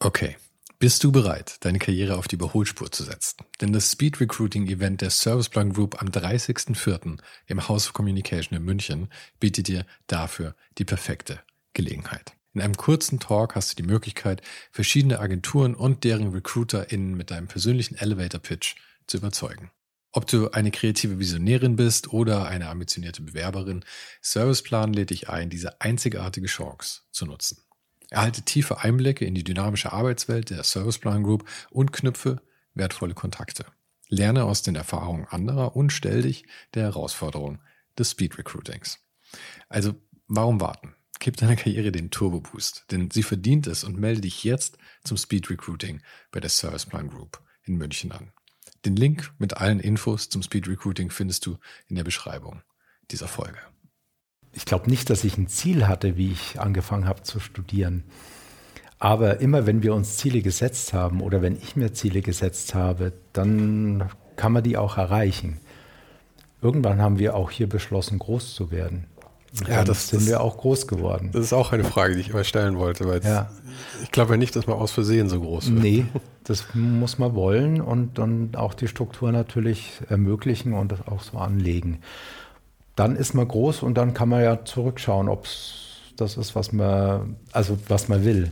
Okay, bist du bereit, deine Karriere auf die Überholspur zu setzen? Denn das Speed Recruiting Event der Serviceplan Group am 30.04. im House of Communication in München bietet dir dafür die perfekte Gelegenheit. In einem kurzen Talk hast du die Möglichkeit, verschiedene Agenturen und deren RecruiterInnen mit deinem persönlichen Elevator-Pitch zu überzeugen. Ob du eine kreative Visionärin bist oder eine ambitionierte Bewerberin, Serviceplan lädt dich ein, diese einzigartige Chance zu nutzen. Erhalte tiefe Einblicke in die dynamische Arbeitswelt der Serviceplan Group und knüpfe wertvolle Kontakte. Lerne aus den Erfahrungen anderer und stell dich der Herausforderung des Speed Recruitings. Also, warum warten? Gib deiner Karriere den Turbo-Boost, denn sie verdient es und melde dich jetzt zum Speed Recruiting bei der Serviceplan Group in München an. Den Link mit allen Infos zum Speed Recruiting findest du in der Beschreibung dieser Folge. Ich glaube nicht, dass ich ein Ziel hatte, wie ich angefangen habe zu studieren. Aber immer, wenn wir uns Ziele gesetzt haben oder wenn ich mir Ziele gesetzt habe, dann kann man die auch erreichen. Irgendwann haben wir auch hier beschlossen, groß zu werden. Ja, das sind wir auch groß geworden. Das ist auch eine Frage, die ich immer stellen wollte, weil ich glaube ja nicht, dass man aus Versehen so groß wird. Nee, das muss man wollen und dann auch die Struktur natürlich ermöglichen und das auch so anlegen. Dann ist man groß und dann kann man ja zurückschauen, ob es das ist, was man will.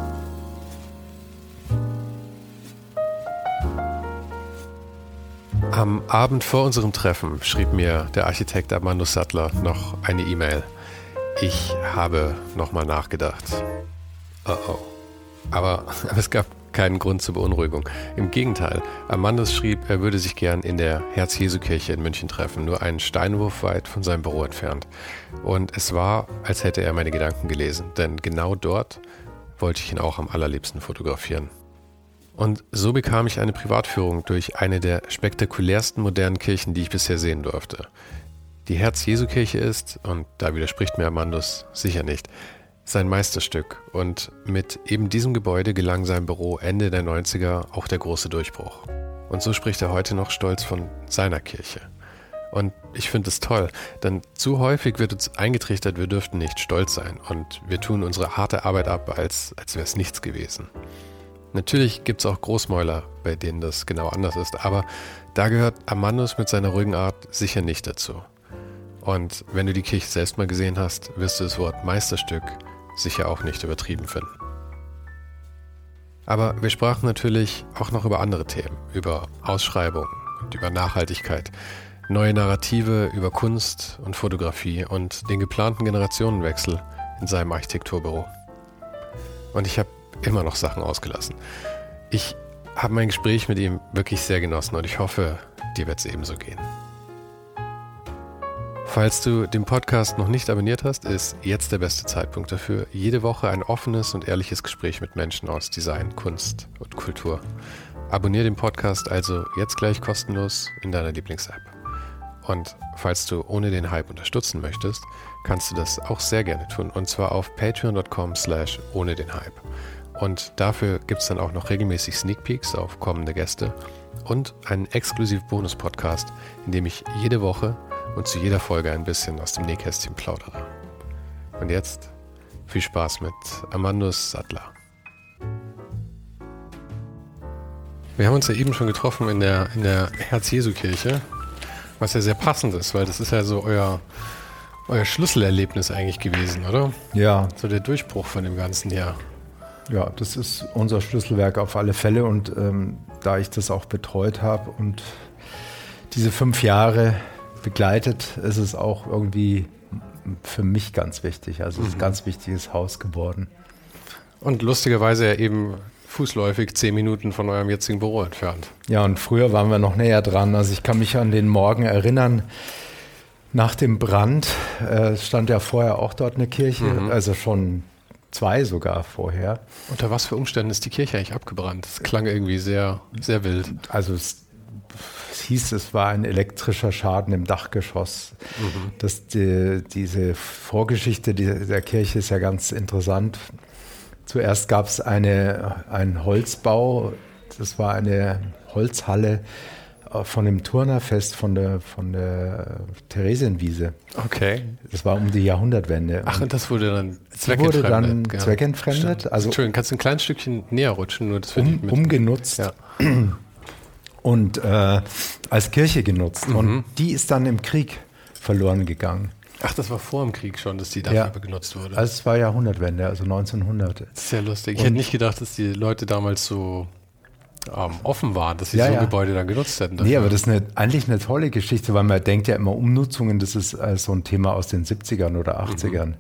Am Abend vor unserem Treffen schrieb mir der Architekt Armando Sattler noch eine E-Mail. Ich habe nochmal nachgedacht. Oh. Aber es gab keinen Grund zur Beunruhigung. Im Gegenteil, Armando schrieb, er würde sich gern in der Herz-Jesu-Kirche in München treffen, nur einen Steinwurf weit von seinem Büro entfernt. Und es war, als hätte er meine Gedanken gelesen, denn genau dort wollte ich ihn auch am allerliebsten fotografieren. Und so bekam ich eine Privatführung durch eine der spektakulärsten modernen Kirchen, die ich bisher sehen durfte. Die Herz-Jesu-Kirche ist, und da widerspricht mir Armandus sicher nicht, sein Meisterstück. Und mit eben diesem Gebäude gelang seinem Büro Ende der 90er auch der große Durchbruch. Und so spricht er heute noch stolz von seiner Kirche. Und ich finde es toll, denn zu häufig wird uns eingetrichtert, wir dürften nicht stolz sein. Und wir tun unsere harte Arbeit ab, als wäre es nichts gewesen. Natürlich gibt es auch Großmäuler, bei denen das genau anders ist, aber da gehört Armandus mit seiner ruhigen Art sicher nicht dazu. Und wenn du die Kirche selbst mal gesehen hast, wirst du das Wort Meisterstück sicher auch nicht übertrieben finden. Aber wir sprachen natürlich auch noch über andere Themen, über Ausschreibungen und über Nachhaltigkeit, neue Narrative über Kunst und Fotografie und den geplanten Generationenwechsel in seinem Architekturbüro. Und ich habe immer noch Sachen ausgelassen. Ich habe mein Gespräch mit ihm wirklich sehr genossen und ich hoffe, dir wird es ebenso gehen. Falls du den Podcast noch nicht abonniert hast, ist jetzt der beste Zeitpunkt dafür. Jede Woche ein offenes und ehrliches Gespräch mit Menschen aus Design, Kunst und Kultur. Abonniere den Podcast also jetzt gleich kostenlos in deiner Lieblings-App. Und falls du ohne den Hype unterstützen möchtest, kannst du das auch sehr gerne tun. Und zwar auf patreon.com/ohne den Hype. Und dafür gibt es dann auch noch regelmäßig Sneak Peeks auf kommende Gäste und einen exklusiven Bonus-Podcast, in dem ich jede Woche und zu jeder Folge ein bisschen aus dem Nähkästchen plaudere. Und jetzt viel Spaß mit Armando Sattler. Wir haben uns ja eben schon getroffen in der Herz-Jesu-Kirche, was ja sehr passend ist, weil das ist ja so euer Schlüsselerlebnis eigentlich gewesen, oder? Ja. So der Durchbruch von dem ganzen Jahr. Ja, das ist unser Schlüsselwerk auf alle Fälle und da ich das auch betreut habe und diese 5 Jahre begleitet, ist es auch irgendwie für mich ganz wichtig. Also es ist ein ganz wichtiges Haus geworden. Und lustigerweise ja eben fußläufig 10 Minuten von eurem jetzigen Büro entfernt. Ja, und früher waren wir noch näher dran. Also ich kann mich an den Morgen erinnern, nach dem Brand stand ja vorher auch dort eine Kirche, also schon 2 sogar vorher. Unter was für Umständen ist die Kirche eigentlich abgebrannt? Das klang irgendwie sehr, sehr wild. Also es hieß, es war ein elektrischer Schaden im Dachgeschoss. Diese Vorgeschichte der Kirche ist ja ganz interessant. Zuerst gab es einen Holzbau, das war eine Holzhalle von dem Turnerfest von der Theresienwiese. Okay. Das war um die Jahrhundertwende. Ach, und das wurde dann zweckentfremdet. Also Entschuldigung, kannst du ein kleines Stückchen näher rutschen? Nur das umgenutzt. Ja. Und als Kirche genutzt. Und die ist dann im Krieg verloren gegangen. Ach, das war vor dem Krieg schon, dass die dafür genutzt wurde. Also es war Jahrhundertwende, also 1900. Das ist ja lustig. Ich hätte nicht gedacht, dass die Leute damals so offen waren, dass sie so ein Gebäude dann genutzt hätten. Dafür. Nee, aber das ist eigentlich eine tolle Geschichte, weil man denkt ja immer, Umnutzungen, das ist so ein Thema aus den 70ern oder 80ern.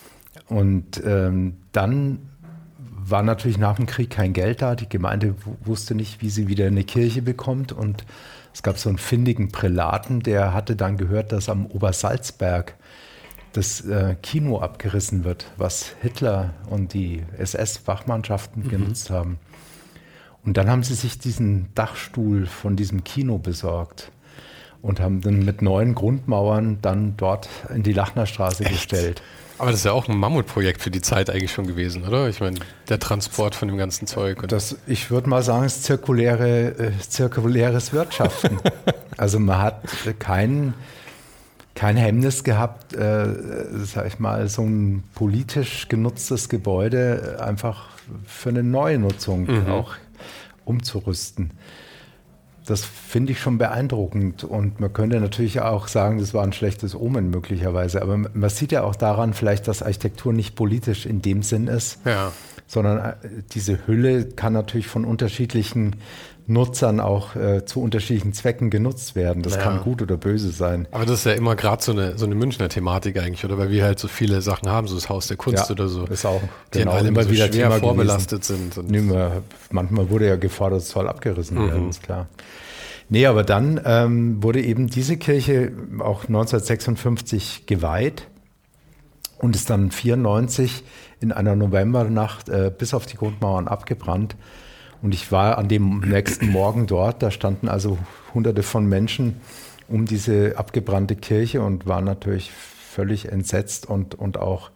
Und dann war natürlich nach dem Krieg kein Geld da. Die Gemeinde wusste nicht, wie sie wieder eine Kirche bekommt. Und es gab so einen findigen Prälaten, der hatte dann gehört, dass am Obersalzberg das Kino abgerissen wird, was Hitler und die SS-Wachmannschaften genutzt haben. Und dann haben sie sich diesen Dachstuhl von diesem Kino besorgt und haben dann mit neuen Grundmauern dann dort in die Lachnerstraße gestellt. Aber das ist ja auch ein Mammutprojekt für die Zeit eigentlich schon gewesen, oder? Ich meine, der Transport von dem ganzen Zeug. Ich würde mal sagen, es ist zirkuläres Wirtschaften. Also man hat kein Hemmnis gehabt, sag ich mal, so ein politisch genutztes Gebäude einfach für eine neue Nutzung auch umzurüsten. Das finde ich schon beeindruckend und man könnte natürlich auch sagen, das war ein schlechtes Omen möglicherweise, aber man sieht ja auch daran vielleicht, dass Architektur nicht politisch in dem Sinn ist, sondern diese Hülle kann natürlich von unterschiedlichen Nutzern auch zu unterschiedlichen Zwecken genutzt werden. Das kann gut oder böse sein. Aber das ist ja immer gerade so eine Münchner Thematik eigentlich, oder? Weil wir halt so viele Sachen haben, so das Haus der Kunst oder so. Ist auch die alle immer so wieder schwer vorbelastet sind. Manchmal wurde ja gefordert, es soll abgerissen werden, ist klar. Nee, aber dann wurde eben diese Kirche auch 1956 geweiht und ist dann 1994 in einer Novembernacht bis auf die Grundmauern abgebrannt. Und ich war an dem nächsten Morgen dort, da standen also Hunderte von Menschen um diese abgebrannte Kirche und waren natürlich völlig entsetzt und auch,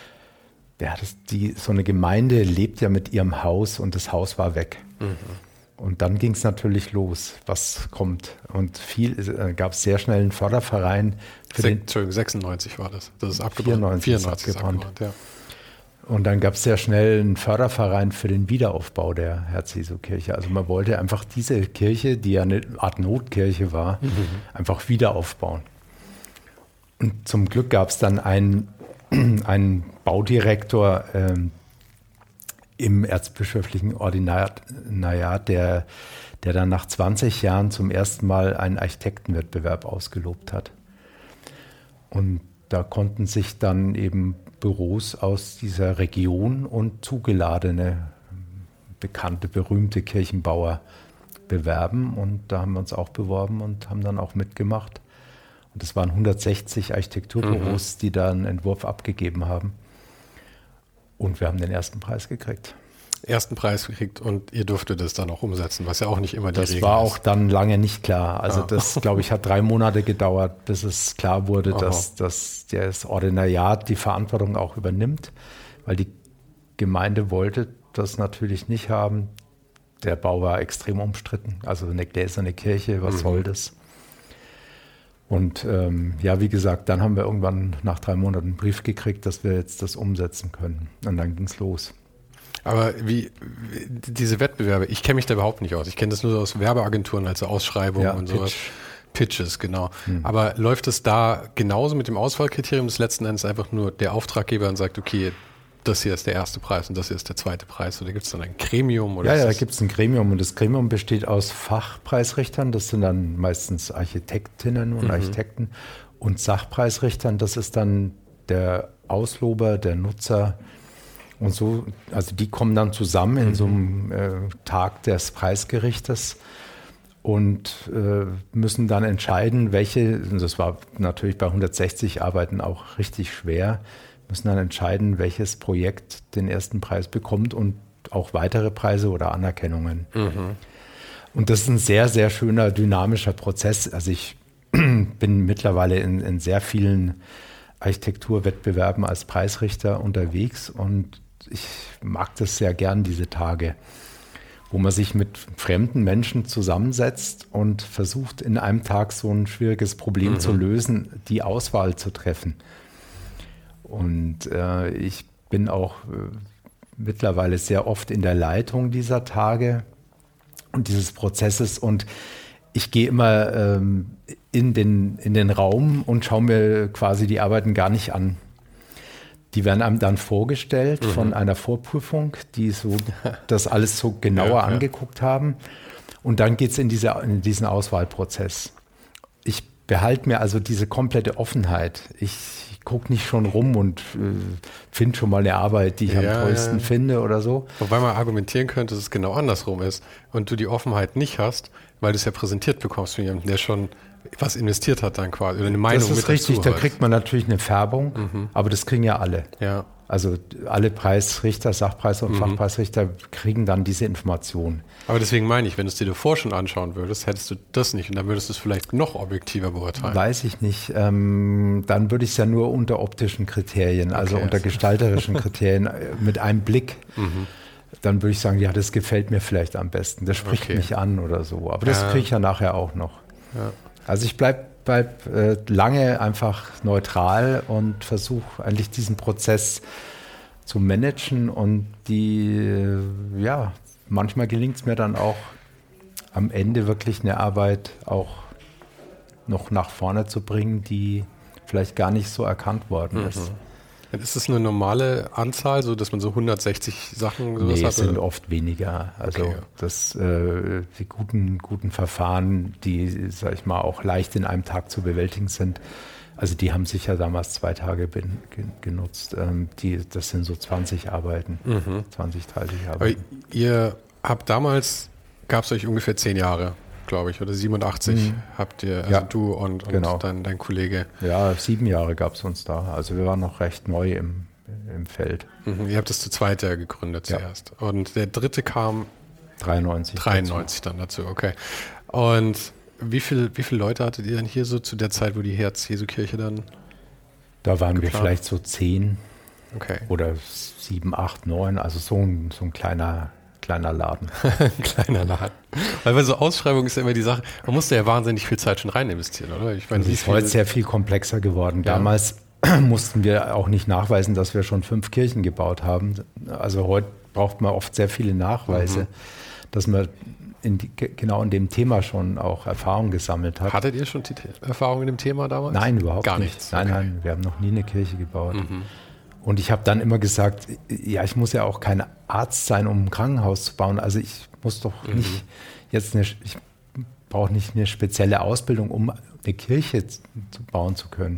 so eine Gemeinde lebt ja mit ihrem Haus und das Haus war weg. Und dann ging es natürlich los, was kommt. Und gab es sehr schnell einen Förderverein. Entschuldigung, 96 war das. Das ist abgebrannt. 94 ist abgebrannt, ja. Und dann gab es sehr schnell einen Förderverein für den Wiederaufbau der Herz-Jesu-Kirche. Also man wollte einfach diese Kirche, die ja eine Art Notkirche war, einfach wieder aufbauen. Und zum Glück gab es dann einen Baudirektor im erzbischöflichen Ordinariat, der dann nach 20 Jahren zum ersten Mal einen Architektenwettbewerb ausgelobt hat. Und da konnten sich dann eben Büros aus dieser Region und zugeladene, bekannte, berühmte Kirchenbauer bewerben. Und da haben wir uns auch beworben und haben dann auch mitgemacht. Und es waren 160 Architekturbüros, die da einen Entwurf abgegeben haben. Und wir haben den ersten Preis gekriegt. Und ihr durftet das dann auch umsetzen, was ja auch nicht immer die Regel ist. Das war auch dann lange nicht klar. Also das, glaube ich, hat 3 Monate gedauert, bis es klar wurde, dass das Ordinariat die Verantwortung auch übernimmt, weil die Gemeinde wollte das natürlich nicht haben. Der Bau war extrem umstritten, also eine gläserne Kirche, was soll das? Und wie gesagt, dann haben wir irgendwann nach 3 Monaten einen Brief gekriegt, dass wir jetzt das umsetzen können. Und dann ging es los. Aber diese Wettbewerbe, ich kenne mich da überhaupt nicht aus. Ich kenne das nur aus Werbeagenturen, also Ausschreibungen und sowas. Pitches, genau. Aber läuft es da genauso mit dem Auswahlkriterium, das letzten Endes einfach nur der Auftraggeber und sagt, okay, das hier ist der erste Preis und das hier ist der zweite Preis? Oder gibt es dann ein Gremium? Oder da gibt es ein Gremium und das Gremium besteht aus Fachpreisrichtern, das sind dann meistens Architektinnen und Architekten, und Sachpreisrichtern, das ist dann der Auslober, der Nutzer und so. Also die kommen dann zusammen in so einem Tag des Preisgerichtes und müssen dann entscheiden, das war natürlich bei 160 Arbeiten auch richtig schwer, müssen dann entscheiden, welches Projekt den ersten Preis bekommt und auch weitere Preise oder Anerkennungen. Und das ist ein sehr, sehr schöner, dynamischer Prozess. Also ich bin mittlerweile in sehr vielen Architekturwettbewerben als Preisrichter unterwegs und ich mag das sehr gern, diese Tage. wo man sich mit fremden Menschen zusammensetzt und versucht, in einem Tag so ein schwieriges Problem zu lösen, die Auswahl zu treffen. Und ich bin auch mittlerweile sehr oft in der Leitung dieser Tage und dieses Prozesses, und ich gehe immer in den Raum und schaue mir quasi die Arbeiten gar nicht an. Die werden einem dann vorgestellt von einer Vorprüfung, die so das alles so genauer angeguckt haben. Und dann geht es in diesen Auswahlprozess. Ich behalte mir also diese komplette Offenheit. Ich gucke nicht schon rum und finde schon mal eine Arbeit, die ich am tollsten finde oder so. Wobei man argumentieren könnte, dass es genau andersrum ist und du die Offenheit nicht hast, weil du es ja präsentiert bekommst von jemandem, der schon was investiert hat dann quasi, oder eine Meinung mit dazu. Das ist richtig, da kriegt man natürlich eine Färbung, aber das kriegen ja alle. Ja. Also alle Preisrichter, Sachpreis- und Fachpreisrichter kriegen dann diese Informationen. Aber deswegen meine ich, wenn du es dir davor schon anschauen würdest, hättest du das nicht und dann würdest du es vielleicht noch objektiver beurteilen. Weiß ich nicht. Dann würde ich es ja nur unter optischen Kriterien, also unter gestalterischen Kriterien mit einem Blick. Dann würde ich sagen, ja, das gefällt mir vielleicht am besten. Das spricht mich an oder so. Aber das kriege ich ja nachher auch noch. Ja. Also ich bleib lange einfach neutral und versuche eigentlich diesen Prozess zu managen, und manchmal gelingt es mir dann auch am Ende wirklich eine Arbeit auch noch nach vorne zu bringen, die vielleicht gar nicht so erkannt worden ist. Ist das eine normale Anzahl, so dass man so 160 Sachen sowas hat? Nee, es sind oft weniger. Also die guten Verfahren, die, sag ich mal, auch leicht in einem Tag zu bewältigen sind, also die haben sicher damals 2 Tage genutzt. Das sind so 20 Arbeiten, 20, 30 Arbeiten. Aber ihr habt damals, gab es euch ungefähr 10 Jahre, glaube ich, oder 87 habt ihr, also du und genau. Dein Kollege. Ja, 7 Jahre gab es uns da. Also wir waren noch recht neu im Feld. Ihr habt es zu zweit ja gegründet zuerst. Und der dritte kam 93 dann dazu, okay. Und wie viele Leute hattet ihr dann hier so zu der Zeit, wo die Herz-Jesu-Kirche dann Da waren wir vielleicht so 10 oder 7, 8, 9, also so ein kleiner Laden. Kleiner Laden. Weil bei so Ausschreibungen ist ja immer die Sache, man musste ja wahnsinnig viel Zeit schon rein investieren, oder? Ich meine, das ist heute sehr viel komplexer geworden. Ja. Damals mussten wir auch nicht nachweisen, dass wir schon 5 Kirchen gebaut haben. Also heute braucht man oft sehr viele Nachweise, dass man genau in dem Thema schon auch Erfahrung gesammelt hat. Hattet ihr schon Erfahrung in dem Thema damals? Nein, überhaupt Gar nicht. Nichts. Nein, wir haben noch nie eine Kirche gebaut. Und ich habe dann immer gesagt, ja, ich muss ja auch kein Arzt sein, um ein Krankenhaus zu bauen. Also ich muss doch nicht ich brauche nicht eine spezielle Ausbildung, um eine Kirche bauen zu können.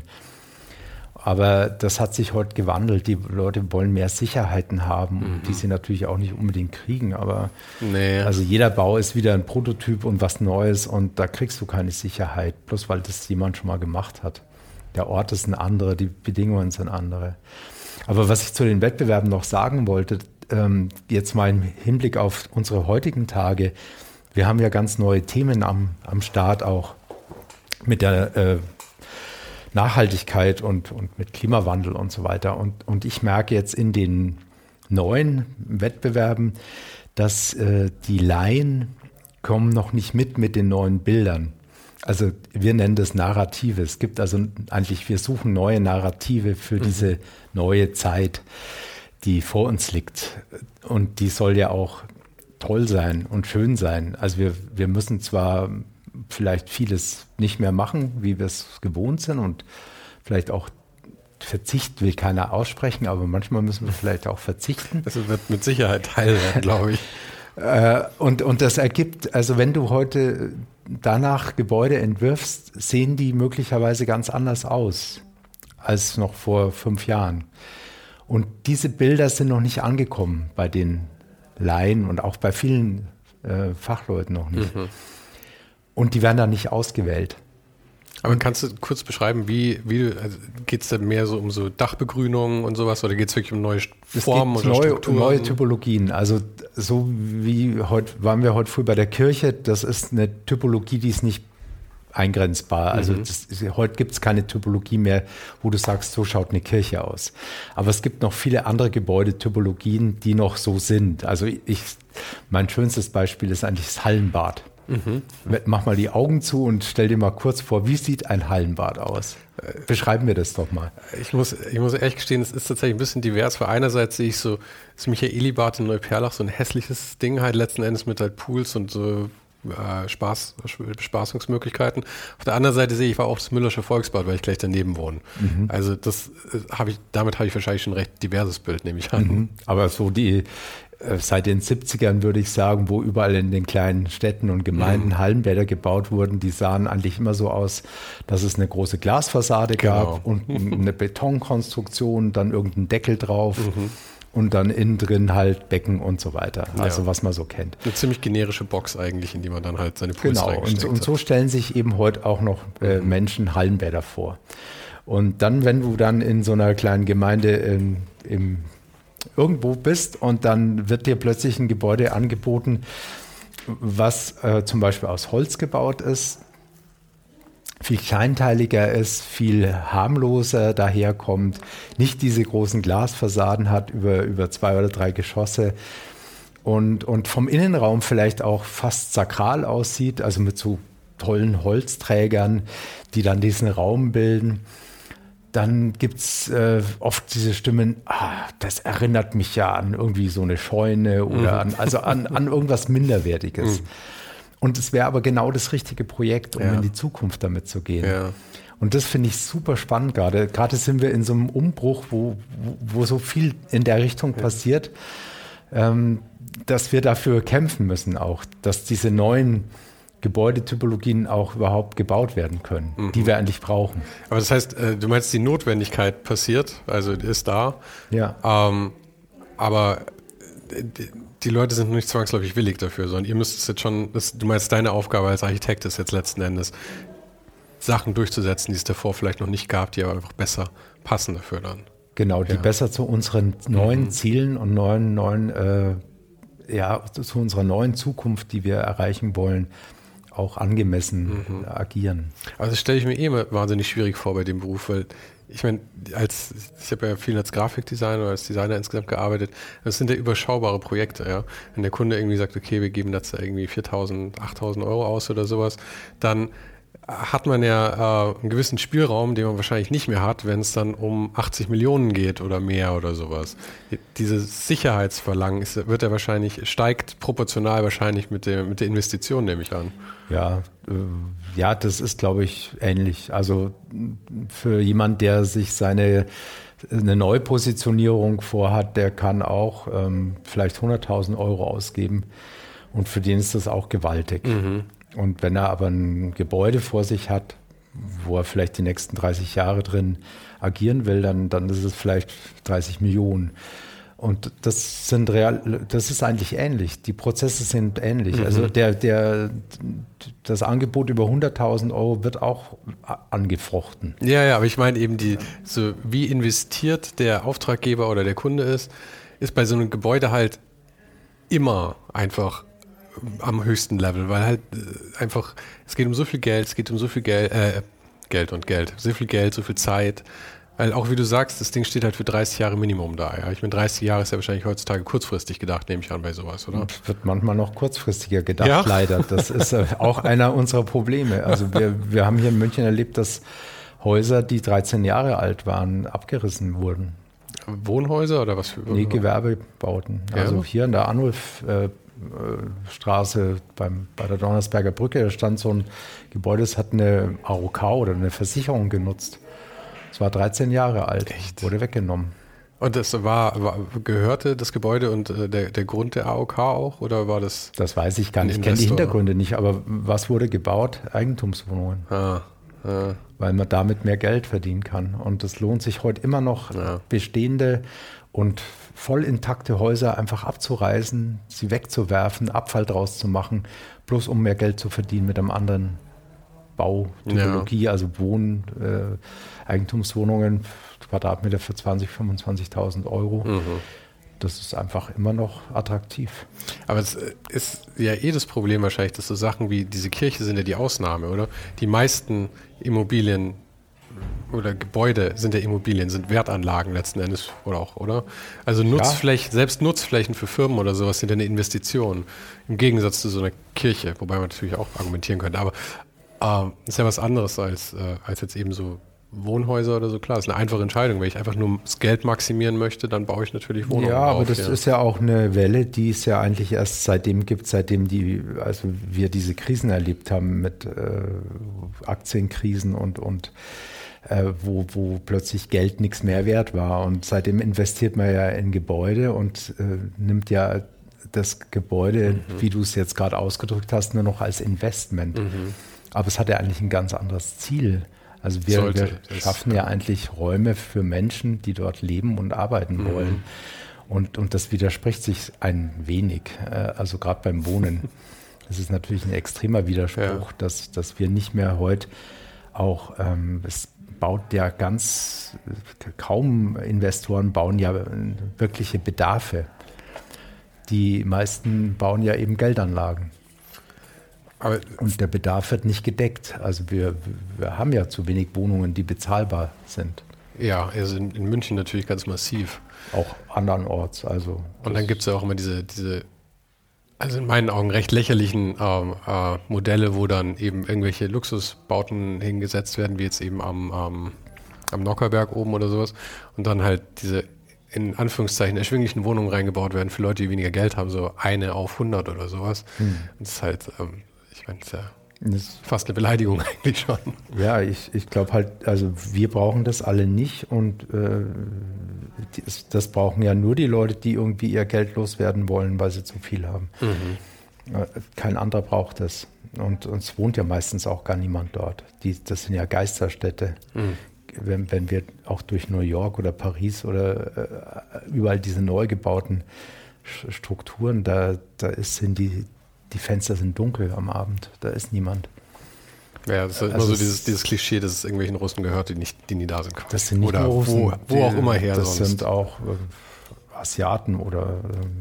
Aber das hat sich heute gewandelt. Die Leute wollen mehr Sicherheiten haben, die sie natürlich auch nicht unbedingt kriegen. Aber also jeder Bau ist wieder ein Prototyp und was Neues, und da kriegst du keine Sicherheit, bloß weil das jemand schon mal gemacht hat. Der Ort ist ein anderer, die Bedingungen sind andere. Aber was ich zu den Wettbewerben noch sagen wollte, jetzt mal im Hinblick auf unsere heutigen Tage, wir haben ja ganz neue Themen am Start auch mit der Nachhaltigkeit und mit Klimawandel und so weiter. Und ich merke jetzt in den neuen Wettbewerben, dass die Laien kommen noch nicht mit den neuen Bildern. Also wir nennen das Narrative. Es gibt also eigentlich, wir suchen neue Narrative für diese neue Zeit, die vor uns liegt. Und die soll ja auch toll sein und schön sein. Also wir müssen zwar vielleicht vieles nicht mehr machen, wie wir es gewohnt sind, und vielleicht auch Verzicht will keiner aussprechen, aber manchmal müssen wir vielleicht auch verzichten. Das wird mit Sicherheit Teil werden, glaube ich. Und das ergibt, also wenn du heute danach Gebäude entwirfst, sehen die möglicherweise ganz anders aus als noch vor 5 Jahren. Und diese Bilder sind noch nicht angekommen bei den Laien und auch bei vielen Fachleuten noch nicht. Und die werden dann nicht ausgewählt. Aber kannst du kurz beschreiben, wie also geht es denn mehr so um so Dachbegrünung und sowas, oder geht es wirklich um neue Formen oder Strukturen? Neue Typologien. Also so wie waren wir heute früh bei der Kirche, das ist eine Typologie, die es nicht eingrenzbar. Also heute gibt es keine Typologie mehr, wo du sagst, so schaut eine Kirche aus. Aber es gibt noch viele andere Gebäudetypologien, die noch so sind. Also mein schönstes Beispiel ist eigentlich das Hallenbad. Mach mal die Augen zu und stell dir mal kurz vor, wie sieht ein Hallenbad aus? Beschreiben wir das doch mal. Ich muss ehrlich gestehen, es ist tatsächlich ein bisschen divers, weil einerseits sehe ich so das Michaelibad in Neuperlach, so ein hässliches Ding halt letzten Endes mit halt Pools und so Bespaßungsmöglichkeiten. Auf der anderen Seite sehe ich auch das Müllersche Volksbad, weil ich gleich daneben wohne. Also damit habe ich wahrscheinlich schon ein recht diverses Bild, nehme ich an. Aber so seit den 70ern würde ich sagen, wo überall in den kleinen Städten und Gemeinden Hallenbäder gebaut wurden, die sahen eigentlich immer so aus, dass es eine große Glasfassade gab und eine Betonkonstruktion, dann irgendein Deckel drauf. Und dann innen drin halt Becken und so weiter. Also was man so kennt. Eine ziemlich generische Box eigentlich, in die man dann halt seine Pools reingesteckt hat. Und so stellen sich eben heute auch noch Menschen Hallenbäder vor. Und dann, wenn du dann in so einer kleinen Gemeinde irgendwo bist und dann wird dir plötzlich ein Gebäude angeboten, was zum Beispiel aus Holz gebaut ist, viel kleinteiliger ist, viel harmloser daherkommt, nicht diese großen Glasfassaden hat über 2 oder 3 Geschosse und vom Innenraum vielleicht auch fast sakral aussieht, also mit so tollen Holzträgern, die dann diesen Raum bilden. Dann gibt es oft diese Stimmen, das erinnert mich ja an irgendwie so eine Scheune oder an irgendwas Minderwertiges. Und es wäre aber genau das richtige Projekt, um in die Zukunft damit zu gehen. Ja. Und das finde ich super spannend gerade. Gerade sind wir in so einem Umbruch, wo so viel in der Richtung passiert, dass wir dafür kämpfen müssen auch, dass diese neuen Gebäudetypologien auch überhaupt gebaut werden können, die wir eigentlich brauchen. Aber das heißt, du meinst, die Notwendigkeit passiert, also ist da. Ja. Aber die Leute sind nicht zwangsläufig willig dafür, sondern ihr müsst es jetzt schon, du meinst, deine Aufgabe als Architekt ist jetzt letzten Endes, Sachen durchzusetzen, die es davor vielleicht noch nicht gab, die aber einfach besser passen dafür dann. Genau, die besser zu unseren neuen Zielen und zu unserer neuen Zukunft, die wir erreichen wollen, auch angemessen agieren. Also das stelle ich mir immer wahnsinnig schwierig vor bei dem Beruf, weil ich meine, ich habe ja viel als Grafikdesigner oder als Designer insgesamt gearbeitet, das sind ja überschaubare Projekte, ja. Wenn der Kunde irgendwie sagt, okay, wir geben dazu irgendwie 4.000, 8.000 Euro aus oder sowas, dann hat man ja einen gewissen Spielraum, den man wahrscheinlich nicht mehr hat, wenn es dann um 80 Millionen geht oder mehr oder sowas. Dieses Sicherheitsverlangen steigt proportional wahrscheinlich mit der Investition, nehme ich an. Ja, das ist, glaube ich, ähnlich. Also für jemand, der sich eine Neupositionierung vorhat, der kann auch vielleicht 100.000 Euro ausgeben und für den ist das auch gewaltig. Und wenn er aber ein Gebäude vor sich hat, wo er vielleicht die nächsten 30 Jahre drin agieren will, dann ist es vielleicht 30 Millionen. Und das ist eigentlich ähnlich. Die Prozesse sind ähnlich. Also das Angebot über 100.000 Euro wird auch angefochten. Ja, aber ich meine eben wie investiert der Auftraggeber oder der Kunde ist bei so einem Gebäude halt immer einfach am höchsten Level, weil halt einfach, es geht um so viel Geld, so viel Geld, so viel Zeit, weil auch wie du sagst, das Ding steht halt für 30 Jahre Minimum da, ja. Ich meine, 30 Jahre ist ja wahrscheinlich heutzutage kurzfristig gedacht, nehme ich an, bei sowas, oder? Und wird manchmal noch kurzfristiger gedacht, leider. Das ist auch einer unserer Probleme. Also wir haben hier in München erlebt, dass Häuser, die 13 Jahre alt waren, abgerissen wurden. Wohnhäuser oder was für? Nee, Gewerbebauten. Also hier in der Straße bei der Donnersberger Brücke, da stand so ein Gebäude, das hat eine AOK oder eine Versicherung genutzt. Es war 13 Jahre alt. Echt? Wurde weggenommen. Und das gehörte das Gebäude und der Grund der AOK auch, oder war das? Das weiß ich gar nicht. Ich kenne die Hintergründe nicht, aber was wurde gebaut? Eigentumswohnungen. Weil man damit mehr Geld verdienen kann. Und es lohnt sich heute immer noch, bestehende und voll intakte Häuser einfach abzureißen, sie wegzuwerfen, Abfall draus zu machen, bloß um mehr Geld zu verdienen mit einem anderen Bautypologie, also Eigentumswohnungen, Quadratmeter für 20.000, 25.000 Euro. das ist einfach immer noch attraktiv. Aber es ist ja das Problem wahrscheinlich, dass so Sachen wie diese Kirche sind ja die Ausnahme, oder? Die meisten Immobilien oder Gebäude sind ja Immobilien, sind Wertanlagen letzten Endes oder? Also selbst Nutzflächen für Firmen oder sowas sind ja eine Investition. Im Gegensatz zu so einer Kirche, wobei man natürlich auch argumentieren könnte. Aber ist ja was anderes als jetzt eben so Wohnhäuser oder so. Klar, das ist eine einfache Entscheidung. Wenn ich einfach nur das Geld maximieren möchte, dann baue ich natürlich Wohnungen Ja, aber auf, das ist ja auch eine Welle, die es ja eigentlich erst seitdem gibt, seitdem wir diese Krisen erlebt haben mit Aktienkrisen und wo plötzlich Geld nichts mehr wert war. Und seitdem investiert man ja in Gebäude und nimmt ja das Gebäude, wie du es jetzt gerade ausgedrückt hast, nur noch als Investment. Aber es hat ja eigentlich ein ganz anderes Ziel. Also wir schaffen ja eigentlich Räume für Menschen, die dort leben und arbeiten wollen. Und das widerspricht sich ein wenig, also gerade beim Wohnen. Das ist natürlich ein extremer Widerspruch, dass wir nicht mehr heute auch, es baut ja kaum Investoren bauen ja wirkliche Bedarfe. Die meisten bauen ja eben Geldanlagen. Und der Bedarf wird nicht gedeckt. Also wir haben ja zu wenig Wohnungen, die bezahlbar sind. Ja, also in München natürlich ganz massiv. Auch andernorts. Also und dann gibt es ja auch immer diese, also in meinen Augen recht lächerlichen Modelle, wo dann eben irgendwelche Luxusbauten hingesetzt werden, wie jetzt eben am Nockherberg oben oder sowas. Und dann halt diese in Anführungszeichen erschwinglichen Wohnungen reingebaut werden für Leute, die weniger Geld haben, so eine auf 100 oder sowas. Das ist halt, ich meine, das ist fast eine Beleidigung eigentlich schon. Ja, ich glaube halt, also wir brauchen das alle nicht und das brauchen ja nur die Leute, die irgendwie ihr Geld loswerden wollen, weil sie zu viel haben. Kein anderer braucht das. Und es wohnt ja meistens auch gar niemand dort. Das sind ja Geisterstädte. Wenn wir auch durch New York oder Paris oder überall diese neu gebauten Strukturen, sind die Fenster sind dunkel am Abend, da ist niemand. Ja, das ist immer so dieses Klischee, dass es irgendwelchen Russen gehört, die nie da sind. Das sind nicht oder nur Russen, wo auch immer her. Das sind auch Asiaten oder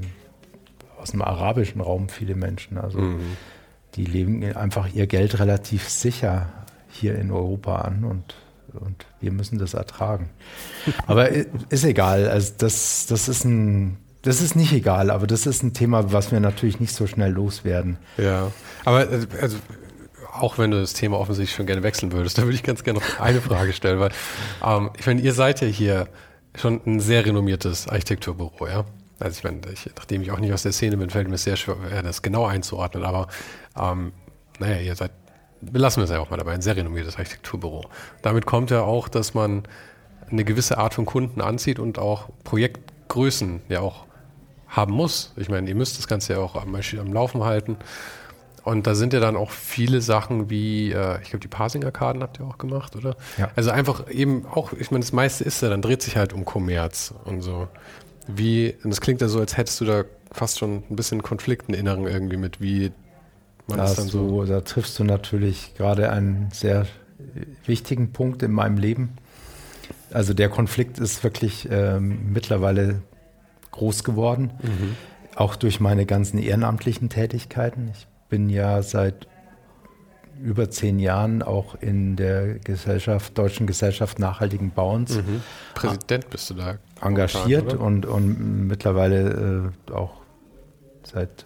aus dem arabischen Raum viele Menschen. Also die leben einfach ihr Geld relativ sicher hier in Europa an und wir müssen das ertragen. Aber ist egal. Also das ist nicht egal, aber das ist ein Thema, was wir natürlich nicht so schnell loswerden. Ja, aber also, auch wenn du das Thema offensichtlich schon gerne wechseln würdest, da würde ich ganz gerne noch eine Frage stellen, weil ich meine, ihr seid ja hier schon ein sehr renommiertes Architekturbüro, ja? Also ich meine, nachdem ich auch nicht aus der Szene bin, fällt mir sehr schwer, das genau einzuordnen, aber ihr seid, belassen wir es ja auch mal dabei, ein sehr renommiertes Architekturbüro. Damit kommt ja auch, dass man eine gewisse Art von Kunden anzieht und auch Projektgrößen ja auch haben muss. Ich meine, ihr müsst das Ganze ja auch am Laufen halten. Und da sind ja dann auch viele Sachen wie, ich glaube, die Parsing-Arkaden habt ihr auch gemacht, oder? Ja. Also einfach eben auch, ich meine, das meiste ist ja, dann dreht sich halt um Kommerz und so. Und das klingt ja so, als hättest du da fast schon ein bisschen Konflikten inneren irgendwie mit, wie man es dann so... Da triffst du natürlich gerade einen sehr wichtigen Punkt in meinem Leben. Also der Konflikt ist wirklich mittlerweile groß geworden, auch durch meine ganzen ehrenamtlichen Tätigkeiten. Ich bin ja seit über 10 Jahren auch in der Deutschen Gesellschaft Nachhaltigen Bauens. Präsident bist du da engagiert und mittlerweile auch seit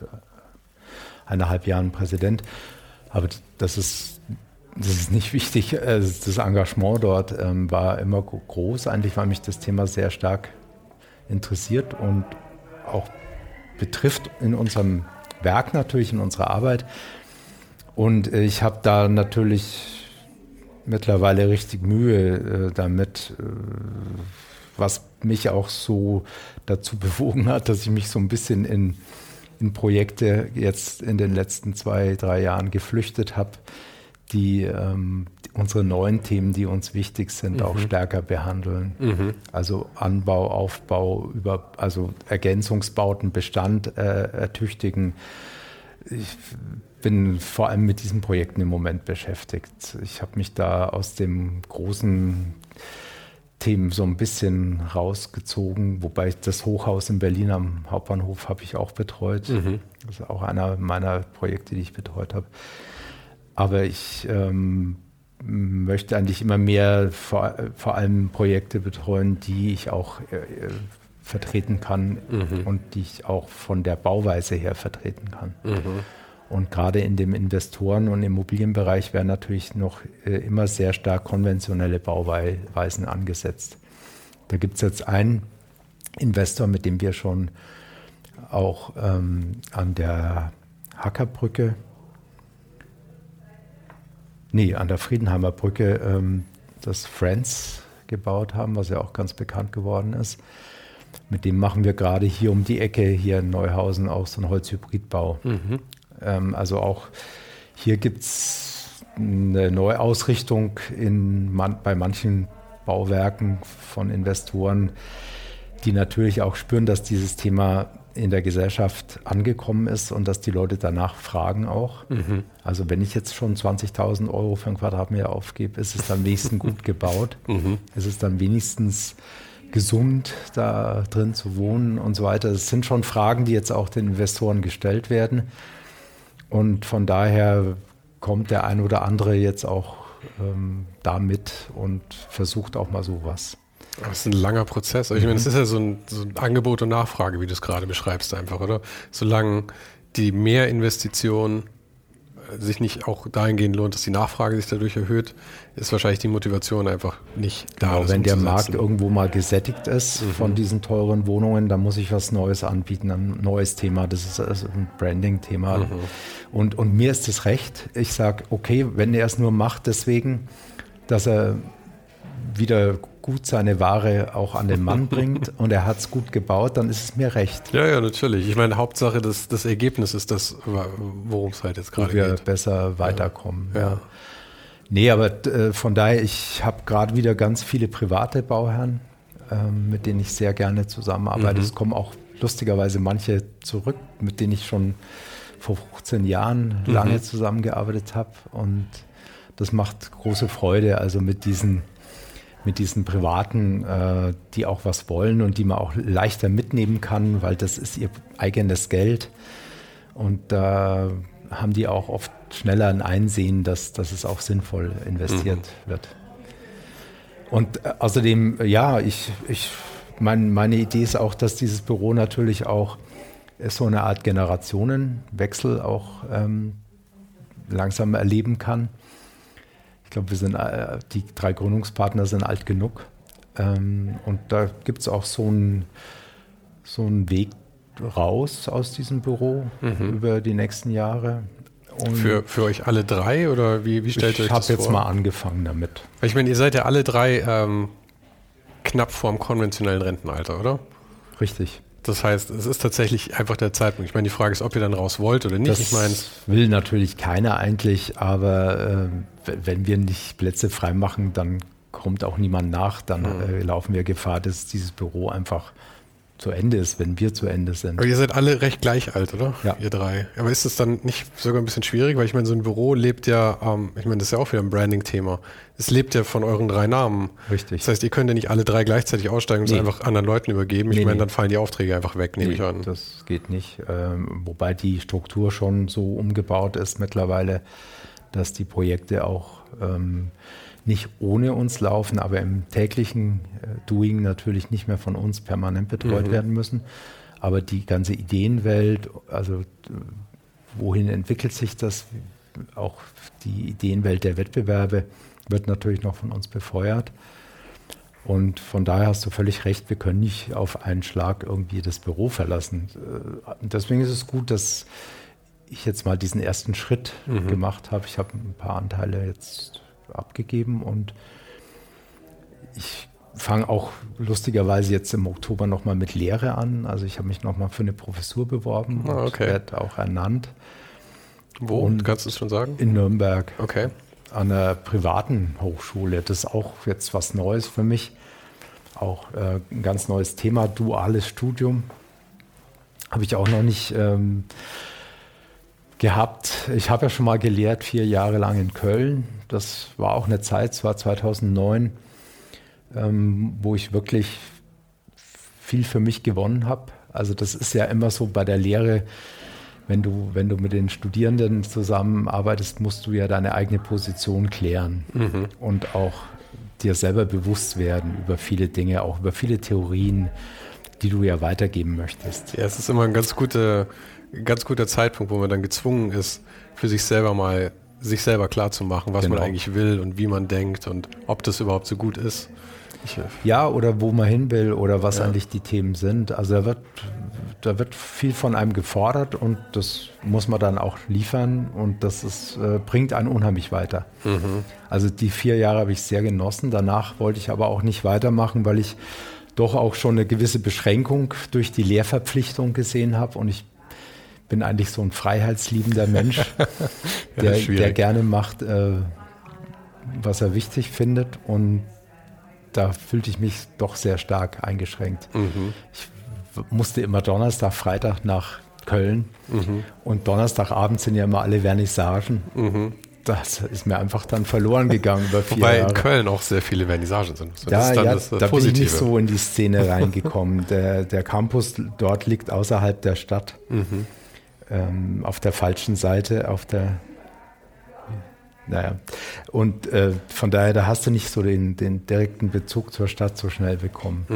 1,5 Jahren Präsident. Aber das ist nicht wichtig. Das Engagement dort war immer groß, eigentlich, weil mich das Thema sehr stark interessiert und auch betrifft in unserem Werk natürlich, in unserer Arbeit. Und ich habe da natürlich mittlerweile richtig Mühe damit, was mich auch so dazu bewogen hat, dass ich mich so ein bisschen in Projekte jetzt in den letzten 2-3 Jahren geflüchtet habe, die unsere neuen Themen, die uns wichtig sind, auch stärker behandeln. Also Anbau, Aufbau, also Ergänzungsbauten, Bestand ertüchtigen. Ich bin vor allem mit diesen Projekten im Moment beschäftigt. Ich habe mich da aus dem großen Themen so ein bisschen rausgezogen, wobei das Hochhaus in Berlin am Hauptbahnhof habe ich auch betreut. Das ist auch einer meiner Projekte, die ich betreut habe. Aber ich möchte eigentlich immer mehr vor allem Projekte betreuen, die ich auch vertreten kann und die ich auch von der Bauweise her vertreten kann. Und gerade in dem Investoren- und Immobilienbereich werden natürlich noch immer sehr stark konventionelle Bauweisen angesetzt. Da gibt es jetzt einen Investor, mit dem wir schon auch an der Hackerbrücke, an der Friedenheimer Brücke das Friends gebaut haben, was ja auch ganz bekannt geworden ist. Mit dem machen wir gerade hier um die Ecke, hier in Neuhausen, auch so einen Holzhybridbau. Also auch hier gibt es eine Neuausrichtung bei manchen Bauwerken von Investoren, die natürlich auch spüren, dass dieses Thema in der Gesellschaft angekommen ist und dass die Leute danach fragen auch. Also wenn ich jetzt schon 20.000 Euro für einen Quadratmeter aufgebe, ist es dann wenigstens gut gebaut. Ist es dann wenigstens gesund, da drin zu wohnen und so weiter. Das sind schon Fragen, die jetzt auch den Investoren gestellt werden. Und von daher kommt der ein oder andere jetzt auch damit und versucht auch mal sowas. Das ist ein langer Prozess. Ich meine, das ist ja so ein Angebot und Nachfrage, wie du es gerade beschreibst einfach, oder? Solange die Mehrinvestition sich nicht auch dahingehend lohnt, dass die Nachfrage sich dadurch erhöht, ist wahrscheinlich die Motivation einfach nicht da. Genau, wenn der Markt irgendwo mal gesättigt ist von diesen teuren Wohnungen, dann muss ich was Neues anbieten, ein neues Thema. Das ist also ein Branding-Thema. Und mir ist es recht. Ich sage, okay, wenn er es nur macht, deswegen, dass er wieder gut seine Ware auch an den Mann bringt und er hat es gut gebaut, dann ist es mir recht. Ja, natürlich. Ich meine, Hauptsache, das Ergebnis ist das, worum es halt jetzt gerade geht. Wo wir besser weiterkommen. Ja. Nee, aber von daher, ich habe gerade wieder ganz viele private Bauherren, mit denen ich sehr gerne zusammenarbeite. Es kommen auch lustigerweise manche zurück, mit denen ich schon vor 15 Jahren lange zusammengearbeitet habe. Und das macht große Freude, also mit diesen Privaten, die auch was wollen und die man auch leichter mitnehmen kann, weil das ist ihr eigenes Geld. Und da haben die auch oft schneller ein Einsehen, dass es auch sinnvoll investiert wird. Und außerdem, ja, meine Idee ist auch, dass dieses Büro natürlich auch so eine Art Generationenwechsel auch langsam erleben kann. Ich glaube, die 3 Gründungspartner sind alt genug. Und da gibt es auch so einen Weg raus aus diesem Büro über die nächsten Jahre. Und für euch alle 3 oder wie stellt ihr euch das vor? Ich habe jetzt mal angefangen damit. Ich meine, ihr seid ja alle 3 knapp vorm konventionellen Rentenalter, oder? Richtig. Das heißt, es ist tatsächlich einfach der Zeitpunkt. Ich meine, die Frage ist, ob ihr dann raus wollt oder nicht. Das will natürlich keiner eigentlich, aber wenn wir nicht Plätze frei machen, dann kommt auch niemand nach. Dann laufen wir Gefahr, dass dieses Büro einfach zu Ende ist, wenn wir zu Ende sind. Aber ihr seid alle recht gleich alt, oder? Ja. Ihr 3. Aber ist es dann nicht sogar ein bisschen schwierig? Weil ich meine, so ein Büro lebt ja, ich meine, das ist ja auch wieder ein Branding-Thema. Es lebt ja von euren 3 Namen. Richtig. Das heißt, ihr könnt ja nicht alle 3 gleichzeitig aussteigen und es einfach anderen Leuten übergeben. Ich meine, dann fallen die Aufträge einfach weg, nehme ich an. Das geht nicht. Wobei die Struktur schon so umgebaut ist mittlerweile, dass die Projekte auch nicht ohne uns laufen, aber im täglichen Doing natürlich nicht mehr von uns permanent betreut werden müssen. Aber die ganze Ideenwelt, also wohin entwickelt sich das, auch die Ideenwelt der Wettbewerbe, wird natürlich noch von uns befeuert. Und von daher hast du völlig recht, wir können nicht auf einen Schlag irgendwie das Büro verlassen. Deswegen ist es gut, dass ich jetzt mal diesen ersten Schritt gemacht habe. Ich habe ein paar Anteile jetzt abgegeben und ich fange auch lustigerweise jetzt im Oktober nochmal mit Lehre an. Also ich habe mich nochmal für eine Professur beworben und werde auch ernannt. Wo? Und kannst du es schon sagen? In Nürnberg. Okay. An einer privaten Hochschule. Das ist auch jetzt was Neues für mich. Auch ein ganz neues Thema, duales Studium. Habe ich auch noch nicht gehabt. Ich habe ja schon mal gelehrt, 4 Jahre lang in Köln. Das war auch eine Zeit, es war 2009. wo ich wirklich viel für mich gewonnen habe. Also das ist ja immer so bei der Lehre, wenn du mit den Studierenden zusammenarbeitest, musst du ja deine eigene Position klären und auch dir selber bewusst werden über viele Dinge, auch über viele Theorien, die du ja weitergeben möchtest. Ja, es ist immer ein ganz guter Zeitpunkt, wo man dann gezwungen ist, für sich selber klar zu machen, was man eigentlich will und wie man denkt und ob das überhaupt so gut ist. Ja, oder wo man hin will oder was eigentlich die Themen sind. Also da wird viel von einem gefordert und das muss man dann auch liefern und das bringt einen unheimlich weiter. Also die 4 Jahre habe ich sehr genossen. Danach wollte ich aber auch nicht weitermachen, weil ich doch auch schon eine gewisse Beschränkung durch die Lehrverpflichtung gesehen habe und ich bin eigentlich so ein freiheitsliebender Mensch, der gerne macht, was er wichtig findet und da fühlte ich mich doch sehr stark eingeschränkt. Ich musste immer Donnerstag, Freitag nach Köln und Donnerstagabend sind ja immer alle Vernissagen. Das ist mir einfach dann verloren gegangen über 4 Jahre. Wobei in Köln auch sehr viele Vernissagen sind. So, da bin ich nicht so in die Szene reingekommen. Der Campus dort liegt außerhalb der Stadt, auf der falschen Seite, und von daher, da hast du nicht so den direkten Bezug zur Stadt so schnell bekommen.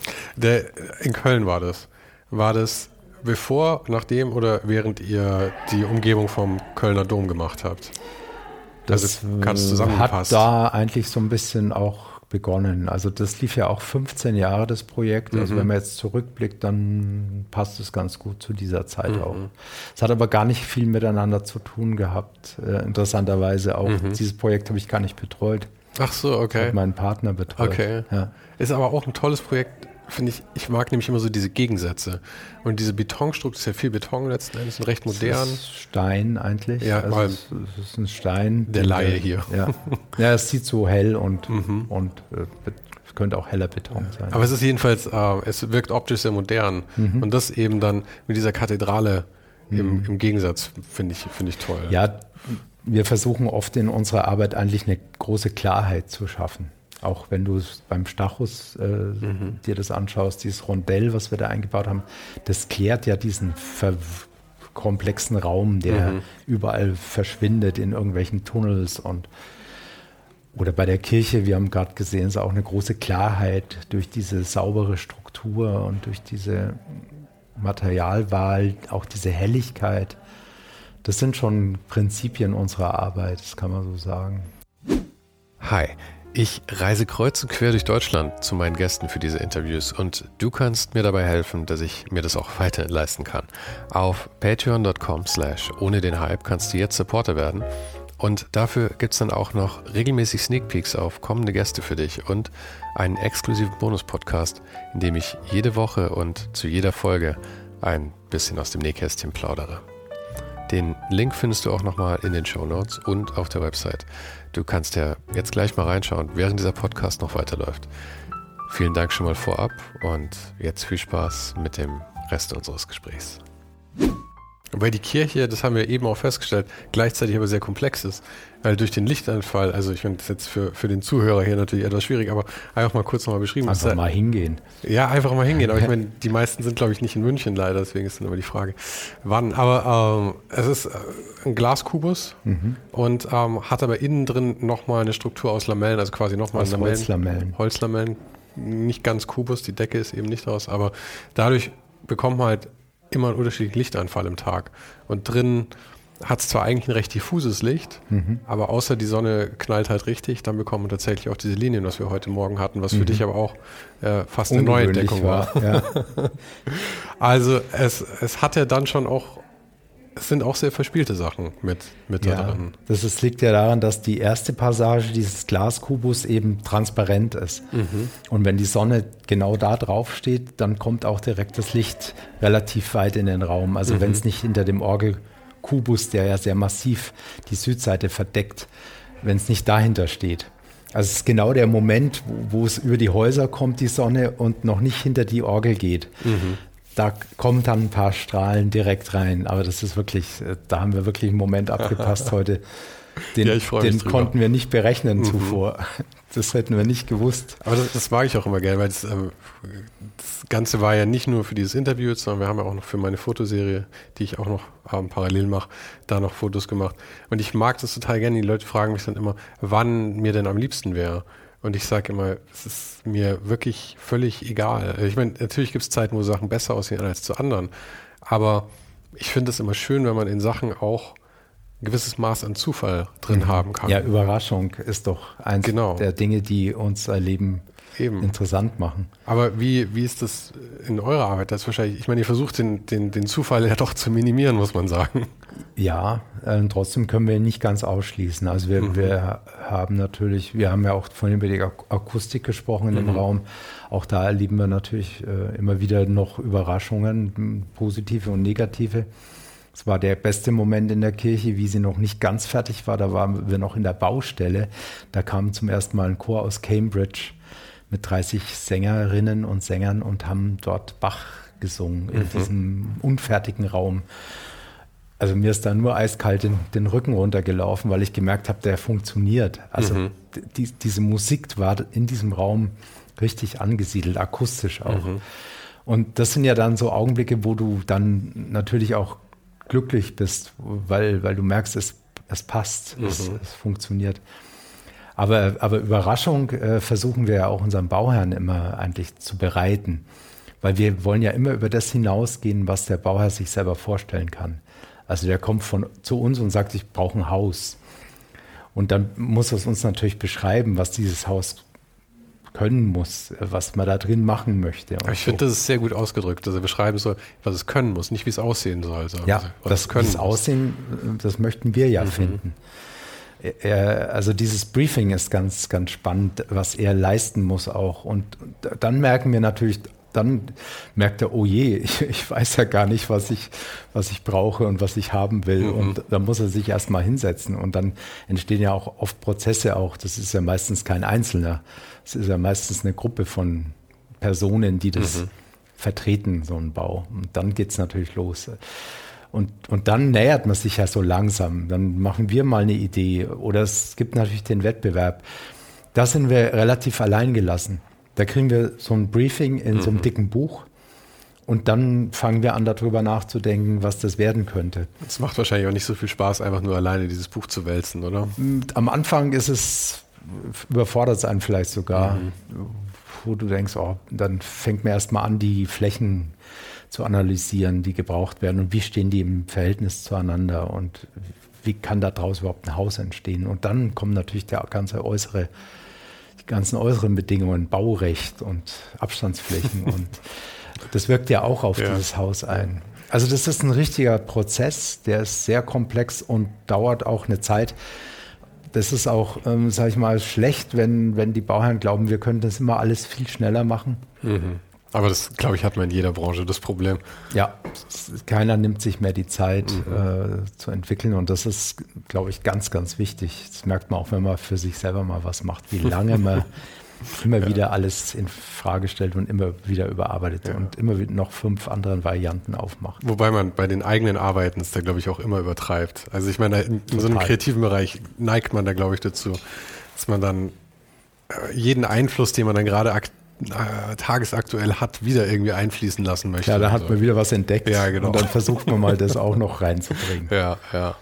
In Köln war das. War das bevor, nachdem oder während ihr die Umgebung vom Kölner Dom gemacht habt? Das hat da eigentlich so ein bisschen auch begonnen. Also das lief ja auch 15 Jahre, das Projekt. Also wenn man jetzt zurückblickt, dann passt es ganz gut zu dieser Zeit auch. Es hat aber gar nicht viel miteinander zu tun gehabt. Interessanterweise auch. Dieses Projekt habe ich gar nicht betreut. Ach so, okay. Ich habe meinen Partner betreut. Okay. Ja. Ist aber auch ein tolles Projekt, finde ich. Ich mag nämlich immer so diese Gegensätze. Und diese Betonstruktur, ist ja viel Beton letzten Endes, und recht modern. Das ist Stein eigentlich. Ja, also es ist ein Stein. Der Laie hier. Ja, es sieht so hell und es könnte auch heller Beton sein. Aber es ist jedenfalls, es wirkt optisch sehr modern. Und das eben dann mit dieser Kathedrale im Gegensatz finde ich toll. Ja, wir versuchen oft in unserer Arbeit eigentlich eine große Klarheit zu schaffen. Auch wenn du beim Stachus dir das anschaust, dieses Rondell, was wir da eingebaut haben, das klärt ja diesen komplexen Raum, der überall verschwindet in irgendwelchen Tunnels oder bei der Kirche, wir haben gerade gesehen, ist auch eine große Klarheit durch diese saubere Struktur und durch diese Materialwahl, auch diese Helligkeit. Das sind schon Prinzipien unserer Arbeit, das kann man so sagen. Hi. Ich reise kreuz und quer durch Deutschland zu meinen Gästen für diese Interviews und du kannst mir dabei helfen, dass ich mir das auch weiter leisten kann. Auf patreon.com/ohne den Hype kannst du jetzt Supporter werden und dafür gibt es dann auch noch regelmäßig Sneak Peeks auf kommende Gäste für dich und einen exklusiven Bonus-Podcast, in dem ich jede Woche und zu jeder Folge ein bisschen aus dem Nähkästchen plaudere. Den Link findest du auch nochmal in den Shownotes und auf der Website. Du kannst ja jetzt gleich mal reinschauen, während dieser Podcast noch weiterläuft. Vielen Dank schon mal vorab und jetzt viel Spaß mit dem Rest unseres Gesprächs. Wobei die Kirche, das haben wir eben auch festgestellt, gleichzeitig aber sehr komplex ist, weil durch den Lichtanfall, also ich meine, das ist jetzt für den Zuhörer hier natürlich etwas schwierig, aber einfach mal kurz nochmal beschrieben. Einfach mal hingehen. Ja, einfach mal hingehen, aber ich meine, die meisten sind, glaube ich, nicht in München leider, deswegen ist dann immer die Frage, wann. Aber es ist ein Glaskubus und hat aber innen drin nochmal eine Struktur aus Lamellen, also quasi nochmal Holzlamellen, nicht ganz Kubus, die Decke ist eben nicht aus, aber dadurch bekommt man halt immer einen unterschiedlichen Lichtanfall im Tag. Und drin hat es zwar eigentlich ein recht diffuses Licht, aber außer die Sonne knallt halt richtig, dann bekommen wir tatsächlich auch diese Linien, was wir heute Morgen hatten, was für dich aber auch fast eine Neuentdeckung war. Ja. Also es hat ja dann schon auch, es sind auch sehr verspielte Sachen mit da drin. Das liegt ja daran, dass die erste Passage dieses Glaskubus eben transparent ist. Und wenn die Sonne genau da drauf steht, dann kommt auch direkt das Licht relativ weit in den Raum. Also wenn es nicht hinter dem Orgelkubus, der ja sehr massiv die Südseite verdeckt, wenn es nicht dahinter steht. Also es ist genau der Moment, wo es über die Häuser kommt, die Sonne, und noch nicht hinter die Orgel geht. da kommen dann ein paar Strahlen direkt rein. Aber das ist wirklich, da haben wir wirklich einen Moment abgepasst heute. Den konnten wir nicht berechnen zuvor. Das hätten wir nicht gewusst. Aber das mag ich auch immer gerne, weil das Ganze war ja nicht nur für dieses Interview, sondern wir haben ja auch noch für meine Fotoserie, die ich auch noch parallel mache, da noch Fotos gemacht. Und ich mag das total gerne. Die Leute fragen mich dann immer, wann mir denn am liebsten wäre. Und ich sage immer, es ist mir wirklich völlig egal. Ich meine, natürlich gibt es Zeiten, wo Sachen besser aussehen als zu anderen. Aber ich finde es immer schön, wenn man in Sachen auch ein gewisses Maß an Zufall drin haben kann. Ja, Überraschung ist doch eins der Dinge, die unser Leben interessant machen. Aber wie ist das in eurer Arbeit? Das ist wahrscheinlich, ich meine, ihr versucht den Zufall ja doch zu minimieren, muss man sagen. Ja, trotzdem können wir ihn nicht ganz ausschließen. Also wir haben natürlich, wir haben ja auch vorhin über die Akustik gesprochen in dem Raum. Auch da erleben wir natürlich immer wieder noch Überraschungen, positive und negative. Es war der beste Moment in der Kirche, wie sie noch nicht ganz fertig war. Da waren wir noch in der Baustelle. Da kam zum ersten Mal ein Chor aus Cambridge mit 30 Sängerinnen und Sängern und haben dort Bach gesungen in diesem unfertigen Raum. Also mir ist da nur eiskalt den Rücken runtergelaufen, weil ich gemerkt habe, der funktioniert. Also diese Musik war in diesem Raum richtig angesiedelt, akustisch auch. Und das sind ja dann so Augenblicke, wo du dann natürlich auch glücklich bist, weil du merkst, es passt, es funktioniert. Aber Überraschung versuchen wir ja auch unseren Bauherrn immer eigentlich zu bereiten, weil wir wollen ja immer über das hinausgehen, was der Bauherr sich selber vorstellen kann. Also der kommt zu uns und sagt, ich brauche ein Haus. Und dann muss es uns natürlich beschreiben, was dieses Haus können muss, was man da drin machen möchte. Aber ich finde, das ist sehr gut ausgedrückt, dass er beschreiben soll, was es können muss, nicht wie es aussehen soll. Ja, das Aussehen, das möchten wir ja finden. Also dieses Briefing ist ganz, ganz spannend, was er leisten muss auch. Und dann merken wir natürlich, dann merkt er, oh je, ich weiß ja gar nicht, was ich brauche und was ich haben will. Und dann muss er sich erstmal hinsetzen. Und dann entstehen ja auch oft Prozesse auch. Das ist ja meistens kein Einzelner. Es ist ja meistens eine Gruppe von Personen, die das vertreten, so einen Bau. Und dann geht's natürlich los. Und dann nähert man sich ja so langsam. Dann machen wir mal eine Idee. Oder es gibt natürlich den Wettbewerb. Da sind wir relativ allein gelassen. Da kriegen wir so ein Briefing in so einem dicken Buch und dann fangen wir an, darüber nachzudenken, was das werden könnte. Es macht wahrscheinlich auch nicht so viel Spaß, einfach nur alleine dieses Buch zu wälzen, oder? Am Anfang überfordert es einen vielleicht sogar, wo du denkst, dann fängt man erst mal an, die Flächen zu analysieren, die gebraucht werden und wie stehen die im Verhältnis zueinander und wie kann daraus überhaupt ein Haus entstehen. Und dann kommt natürlich die ganzen äußeren Bedingungen, Baurecht und Abstandsflächen und das wirkt ja auch auf dieses Haus ein. Also das ist ein richtiger Prozess, der ist sehr komplex und dauert auch eine Zeit. Das ist auch, sage ich mal, schlecht, wenn die Bauherren glauben, wir können das immer alles viel schneller machen. Aber das, glaube ich, hat man in jeder Branche das Problem. Ja, keiner nimmt sich mehr die Zeit zu entwickeln und das ist, glaube ich, ganz, ganz wichtig. Das merkt man auch, wenn man für sich selber mal was macht, wie lange man immer wieder alles in Frage stellt und immer wieder überarbeitet und immer wieder noch 5 anderen Varianten aufmacht. Wobei man bei den eigenen Arbeiten es da, glaube ich, auch immer übertreibt. Also ich meine, in so einem kreativen Bereich neigt man da, glaube ich, dazu, dass man dann jeden Einfluss, den man dann gerade tagesaktuell hat, wieder irgendwie einfließen lassen möchte. Ja, da hat man wieder was entdeckt. Ja, genau. Und dann versucht man mal, das auch noch reinzubringen. Ja.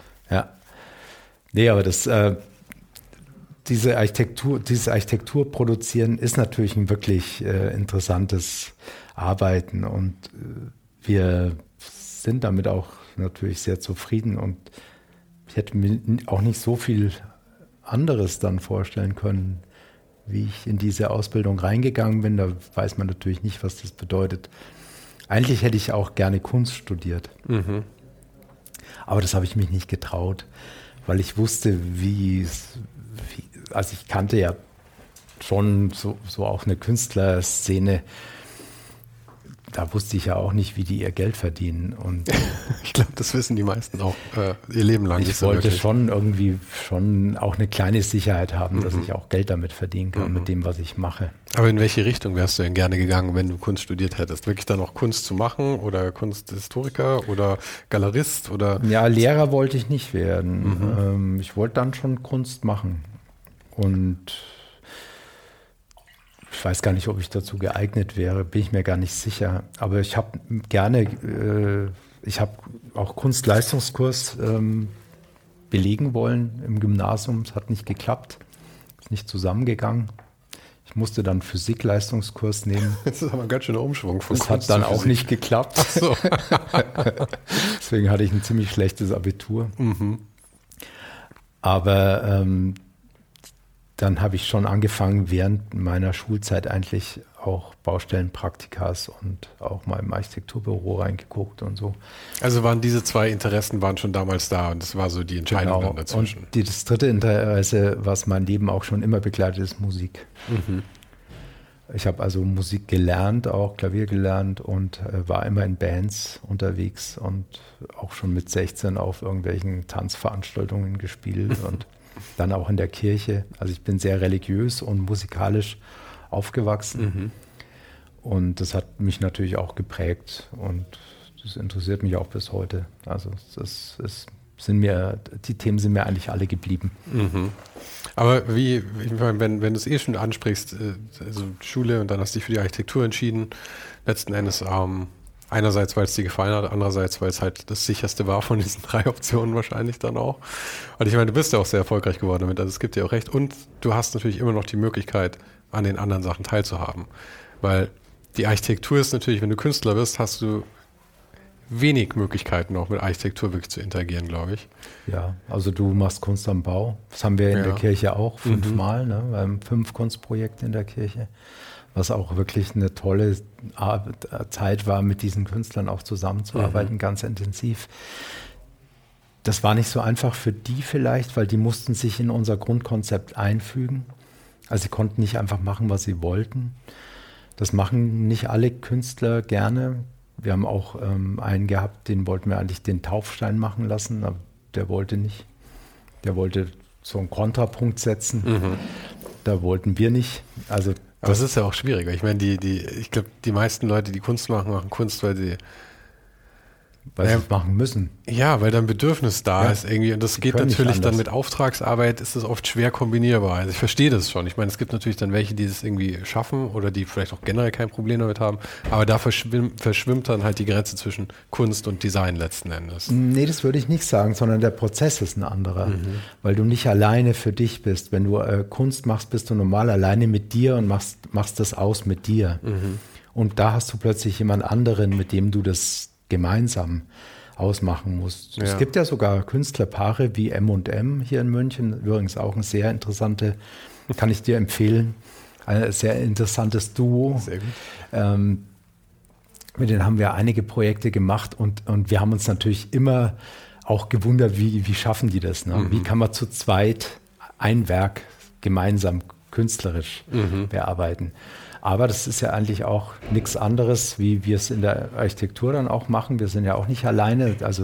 Nee, aber dieses Architektur produzieren ist natürlich ein wirklich interessantes Arbeiten und wir sind damit auch natürlich sehr zufrieden und ich hätte mir auch nicht so viel anderes dann vorstellen können, wie ich in diese Ausbildung reingegangen bin. Da weiß man natürlich nicht, was das bedeutet. Eigentlich hätte ich auch gerne Kunst studiert. Aber das habe ich mich nicht getraut, weil ich wusste, also ich kannte ja schon so auch eine Künstlerszene. da wusste ich ja auch nicht, wie die ihr Geld verdienen. Und ich glaube, das wissen die meisten auch ihr Leben lang. Ich wollte schon irgendwie auch eine kleine Sicherheit haben, dass ich auch Geld damit verdienen kann, mit dem, was ich mache. Aber in welche Richtung wärst du denn gerne gegangen, wenn du Kunst studiert hättest? Wirklich dann auch Kunst zu machen oder Kunsthistoriker oder Galerist? Oder? Ja, Lehrer wollte ich nicht werden. Ich wollte dann schon Kunst machen. Und ich weiß gar nicht, ob ich dazu geeignet wäre, bin ich mir gar nicht sicher. Aber ich habe auch Kunstleistungskurs belegen wollen im Gymnasium. Es hat nicht geklappt, ist nicht zusammengegangen. Ich musste dann Physikleistungskurs nehmen. Das ist aber ein ganz schöner Umschwung von Kunst. Das hat dann auch nicht geklappt. Ach so. Deswegen hatte ich ein ziemlich schlechtes Abitur. Aber dann habe ich schon angefangen, während meiner Schulzeit eigentlich auch Baustellenpraktikas und auch mal im Architekturbüro reingeguckt und so. Also waren diese zwei Interessen schon damals da und das war so die Entscheidung dann dazwischen. Und das dritte Interesse, was mein Leben auch schon immer begleitet, ist Musik. Ich habe also Musik gelernt, auch Klavier gelernt und war immer in Bands unterwegs und auch schon mit 16 auf irgendwelchen Tanzveranstaltungen gespielt und dann auch in der Kirche. Also ich bin sehr religiös und musikalisch aufgewachsen. Und das hat mich natürlich auch geprägt und das interessiert mich auch bis heute. Also die Themen sind mir eigentlich alle geblieben. Aber wenn du es schon ansprichst, also Schule und dann hast du dich für die Architektur entschieden, letzten Endes einerseits, weil es dir gefallen hat, andererseits, weil es halt das sicherste war von diesen 3 Optionen wahrscheinlich dann auch. Und ich meine, du bist ja auch sehr erfolgreich geworden damit, also es gibt dir auch recht. Und du hast natürlich immer noch die Möglichkeit, an den anderen Sachen teilzuhaben. Weil die Architektur ist natürlich, wenn du Künstler bist, hast du wenig Möglichkeiten auch mit Architektur wirklich zu interagieren, glaube ich. Ja, also du machst Kunst am Bau. Das haben wir in der Kirche auch 5-mal. Ne? Wir haben 5 Kunstprojekte in der Kirche. Was auch wirklich eine tolle Zeit war, mit diesen Künstlern auch zusammenzuarbeiten, ganz intensiv. Das war nicht so einfach für die vielleicht, weil die mussten sich in unser Grundkonzept einfügen. Also sie konnten nicht einfach machen, was sie wollten. Das machen nicht alle Künstler gerne. Wir haben auch einen gehabt, den wollten wir eigentlich den Taufstein machen lassen, aber der wollte nicht. Der wollte so einen Kontrapunkt setzen. Da wollten wir nicht. Also aber es ist ja auch schwieriger. Ich meine, ich glaube, die meisten Leute, die Kunst machen, machen Kunst, weil sie es machen müssen. Ja, weil da ein Bedürfnis da ist irgendwie. Und das geht natürlich dann mit Auftragsarbeit, ist das oft schwer kombinierbar. Also ich verstehe das schon. Ich meine, es gibt natürlich dann welche, die das irgendwie schaffen oder die vielleicht auch generell kein Problem damit haben. Aber da verschwimmt dann halt die Grenze zwischen Kunst und Design letzten Endes. Nee, das würde ich nicht sagen, sondern der Prozess ist ein anderer. Weil du nicht alleine für dich bist. Wenn du Kunst machst, bist du normal alleine mit dir und machst das aus mit dir. Und da hast du plötzlich jemand anderen, mit dem du das gemeinsam ausmachen musst. Es gibt ja sogar Künstlerpaare wie M&M hier in München, übrigens auch ein sehr interessante, kann ich dir empfehlen, ein sehr interessantes Duo. Sehr gut. Mit denen haben wir einige Projekte gemacht und wir haben uns natürlich immer auch gewundert, wie schaffen die das? Ne? Wie kann man zu zweit ein Werk gemeinsam künstlerisch bearbeiten? Aber das ist ja eigentlich auch nichts anderes, wie wir es in der Architektur dann auch machen. Wir sind ja auch nicht alleine. Also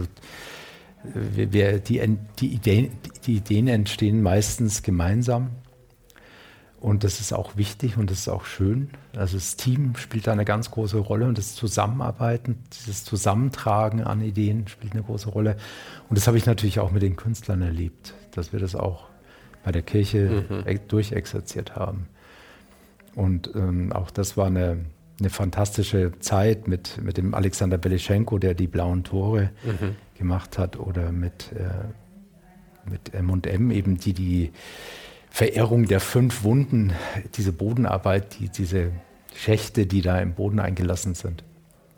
die Ideen entstehen meistens gemeinsam. Und das ist auch wichtig und das ist auch schön. Also das Team spielt da eine ganz große Rolle und das Zusammenarbeiten, dieses Zusammentragen an Ideen spielt eine große Rolle. Und das habe ich natürlich auch mit den Künstlern erlebt, dass wir das auch bei der Kirche durchexerziert haben. Und auch das war eine fantastische Zeit mit dem Alexander Beleschenko, der die Blauen Tore gemacht hat, oder mit M&M eben, die Verehrung der 5 Wunden, diese Bodenarbeit, diese Schächte, die da im Boden eingelassen sind,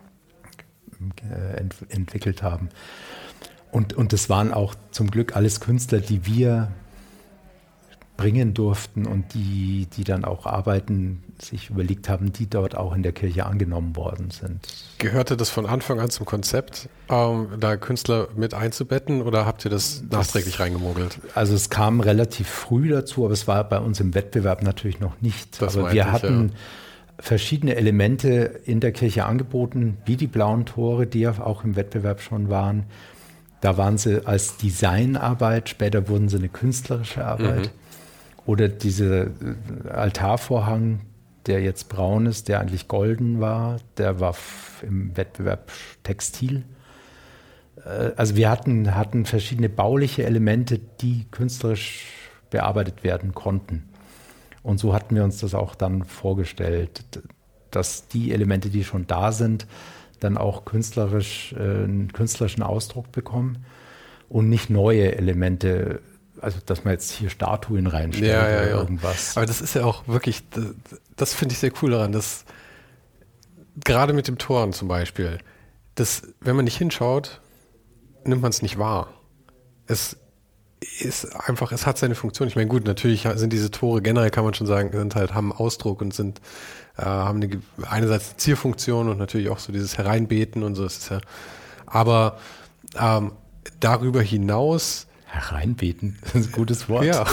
entwickelt haben. Und das waren auch zum Glück alles Künstler, die wir bringen durften und die dann auch Arbeiten sich überlegt haben, die dort auch in der Kirche angenommen worden sind. Gehörte das von Anfang an zum Konzept, da Künstler mit einzubetten, oder habt ihr das nachträglich reingemogelt? Also es kam relativ früh dazu, aber es war bei uns im Wettbewerb natürlich noch nicht. Aber wir hatten verschiedene Elemente in der Kirche angeboten, wie die blauen Tore, die ja auch im Wettbewerb schon waren. Da waren sie als Designarbeit, später wurden sie eine künstlerische Arbeit. Oder dieser Altarvorhang, der jetzt braun ist, der eigentlich golden war, der war im Wettbewerb Textil. Also wir hatten verschiedene bauliche Elemente, die künstlerisch bearbeitet werden konnten. Und so hatten wir uns das auch dann vorgestellt, dass die Elemente, die schon da sind, dann auch einen künstlerischen Ausdruck bekommen und nicht neue Elemente, also dass man jetzt hier Statuen reinstellt oder irgendwas. Aber das ist ja auch wirklich, das finde ich sehr cool daran, dass gerade mit dem Toren zum Beispiel, dass, wenn man nicht hinschaut, nimmt man es nicht wahr. Es ist einfach, es hat seine Funktion. Ich meine, gut, natürlich sind diese Tore, generell kann man schon sagen, haben Ausdruck und haben einerseits eine Zierfunktion und natürlich auch so dieses Hereinbeten und so. Das ist ja, aber darüber hinaus. Hereinbeten, das ist ein gutes Wort. Ja.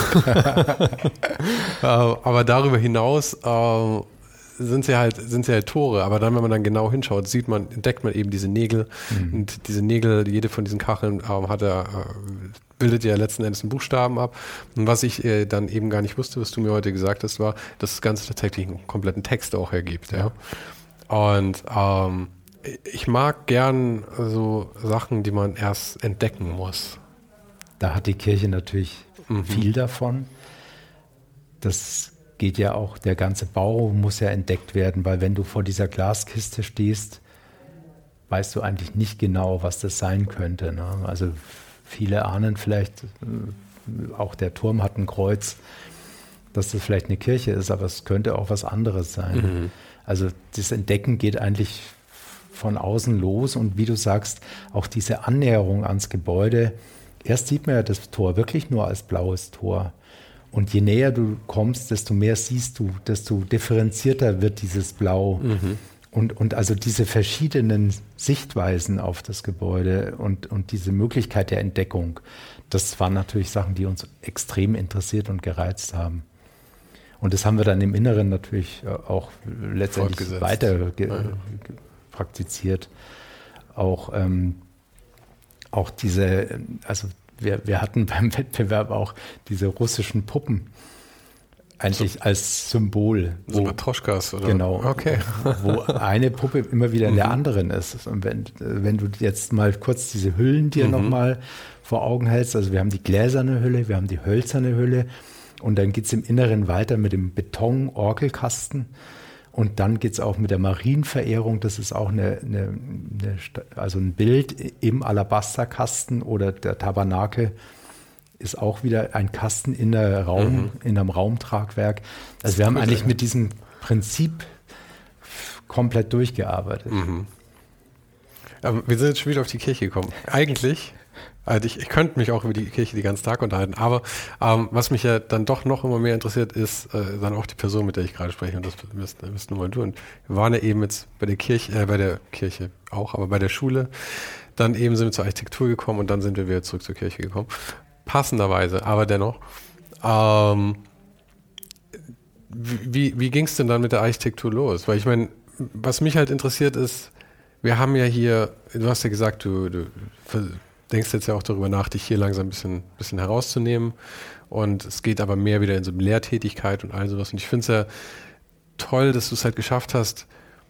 Aber darüber hinaus sind sie halt Tore, aber dann, wenn man dann genau hinschaut, entdeckt man eben diese Nägel. Und diese Nägel, jede von diesen Kacheln bildet ja letzten Endes einen Buchstaben ab. Und was ich dann eben gar nicht wusste, was du mir heute gesagt hast, war, dass das Ganze tatsächlich einen kompletten Text auch ergibt. Ja. Und ich mag gern so Sachen, die man erst entdecken muss. Da hat die Kirche natürlich viel davon. Das geht ja auch, der ganze Bau muss ja entdeckt werden, weil wenn du vor dieser Glaskiste stehst, weißt du eigentlich nicht genau, was das sein könnte. Ne? Also viele ahnen vielleicht, auch der Turm hat ein Kreuz, dass das vielleicht eine Kirche ist, aber es könnte auch was anderes sein. Also das Entdecken geht eigentlich von außen los und wie du sagst, auch diese Annäherung ans Gebäude. Erst sieht man ja das Tor wirklich nur als blaues Tor. Und je näher du kommst, desto mehr siehst du, desto differenzierter wird dieses Blau. Und also diese verschiedenen Sichtweisen auf das Gebäude und diese Möglichkeit der Entdeckung, das waren natürlich Sachen, die uns extrem interessiert und gereizt haben. Und das haben wir dann im Inneren natürlich auch letztendlich weiter praktiziert. Auch diese, also wir hatten beim Wettbewerb auch diese russischen Puppen eigentlich als Symbol. So Matroschkas, oder? Genau. Okay. Wo eine Puppe immer wieder in der anderen ist. Und wenn du jetzt mal kurz diese Hüllen dir nochmal vor Augen hältst, also wir haben die gläserne Hülle, wir haben die hölzerne Hülle und dann geht es im Inneren weiter mit dem Beton-Orgelkasten. Und dann geht es auch mit der Marienverehrung, das ist auch also ein Bild im Alabasterkasten oder der Tabernakel ist auch wieder ein Kasten in einem Raumtragwerk. Also wir haben eigentlich mit diesem Prinzip komplett durchgearbeitet. Aber wir sind jetzt schon wieder auf die Kirche gekommen. Eigentlich, also ich könnte mich auch über die Kirche den ganzen Tag unterhalten, aber was mich ja dann doch noch immer mehr interessiert, ist dann auch die Person, mit der ich gerade spreche, und das bist nur mal du. Und wir waren ja eben jetzt bei der Kirche auch, aber bei der Schule, dann eben sind wir zur Architektur gekommen und dann sind wir wieder zurück zur Kirche gekommen. Passenderweise, aber dennoch. Wie ging es denn dann mit der Architektur los? Weil ich meine, was mich halt interessiert ist, wir haben ja hier, du hast ja gesagt, du denkst jetzt ja auch darüber nach, dich hier langsam ein bisschen herauszunehmen und es geht aber mehr wieder in so eine Lehrtätigkeit und all sowas und ich finde es ja toll, dass du es halt geschafft hast,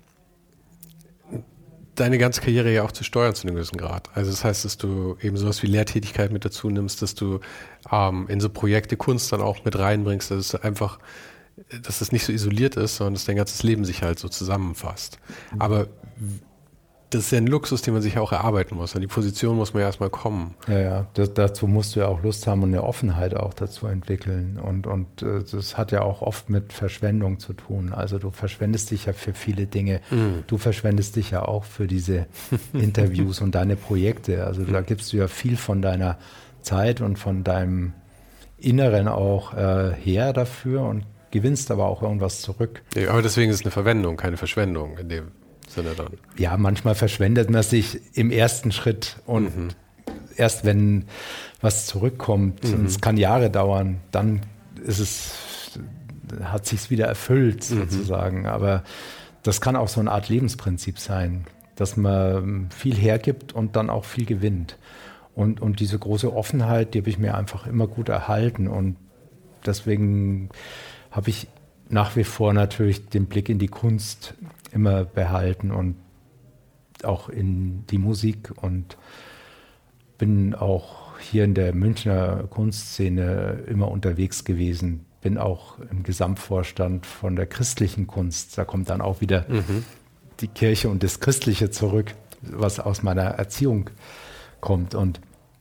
deine ganze Karriere ja auch zu steuern zu einem gewissen Grad. Also das heißt, dass du eben sowas wie Lehrtätigkeit mit dazu nimmst, dass du in so Projekte Kunst dann auch mit reinbringst, dass es nicht so isoliert ist, sondern dass dein ganzes Leben sich halt so zusammenfasst. Aber das ist ja ein Luxus, den man sich auch erarbeiten muss. An die Position muss man ja erstmal kommen. Ja, dazu musst du ja auch Lust haben und eine Offenheit auch dazu entwickeln. Und das hat ja auch oft mit Verschwendung zu tun. Also du verschwendest dich ja für viele Dinge. Du verschwendest dich ja auch für diese Interviews und deine Projekte. Also da gibst du ja viel von deiner Zeit und von deinem Inneren auch her dafür und gewinnst aber auch irgendwas zurück. Ja, aber deswegen ist es eine Verwendung, keine Verschwendung in dem Sinne dann. Ja, manchmal verschwendet man sich im ersten Schritt und erst wenn was zurückkommt, und es kann Jahre dauern, dann ist es hat sich's wieder erfüllt sozusagen. Aber das kann auch so eine Art Lebensprinzip sein, dass man viel hergibt und dann auch viel gewinnt. Und diese große Offenheit, die habe ich mir einfach immer gut erhalten. Und deswegen habe ich nach wie vor natürlich den Blick in die Kunst immer behalten und auch in die Musik und bin auch hier in der Münchner Kunstszene immer unterwegs gewesen. Bin auch im Gesamtvorstand von der christlichen Kunst. Da kommt dann auch wieder die Kirche und das Christliche zurück, was aus meiner Erziehung kommt. Und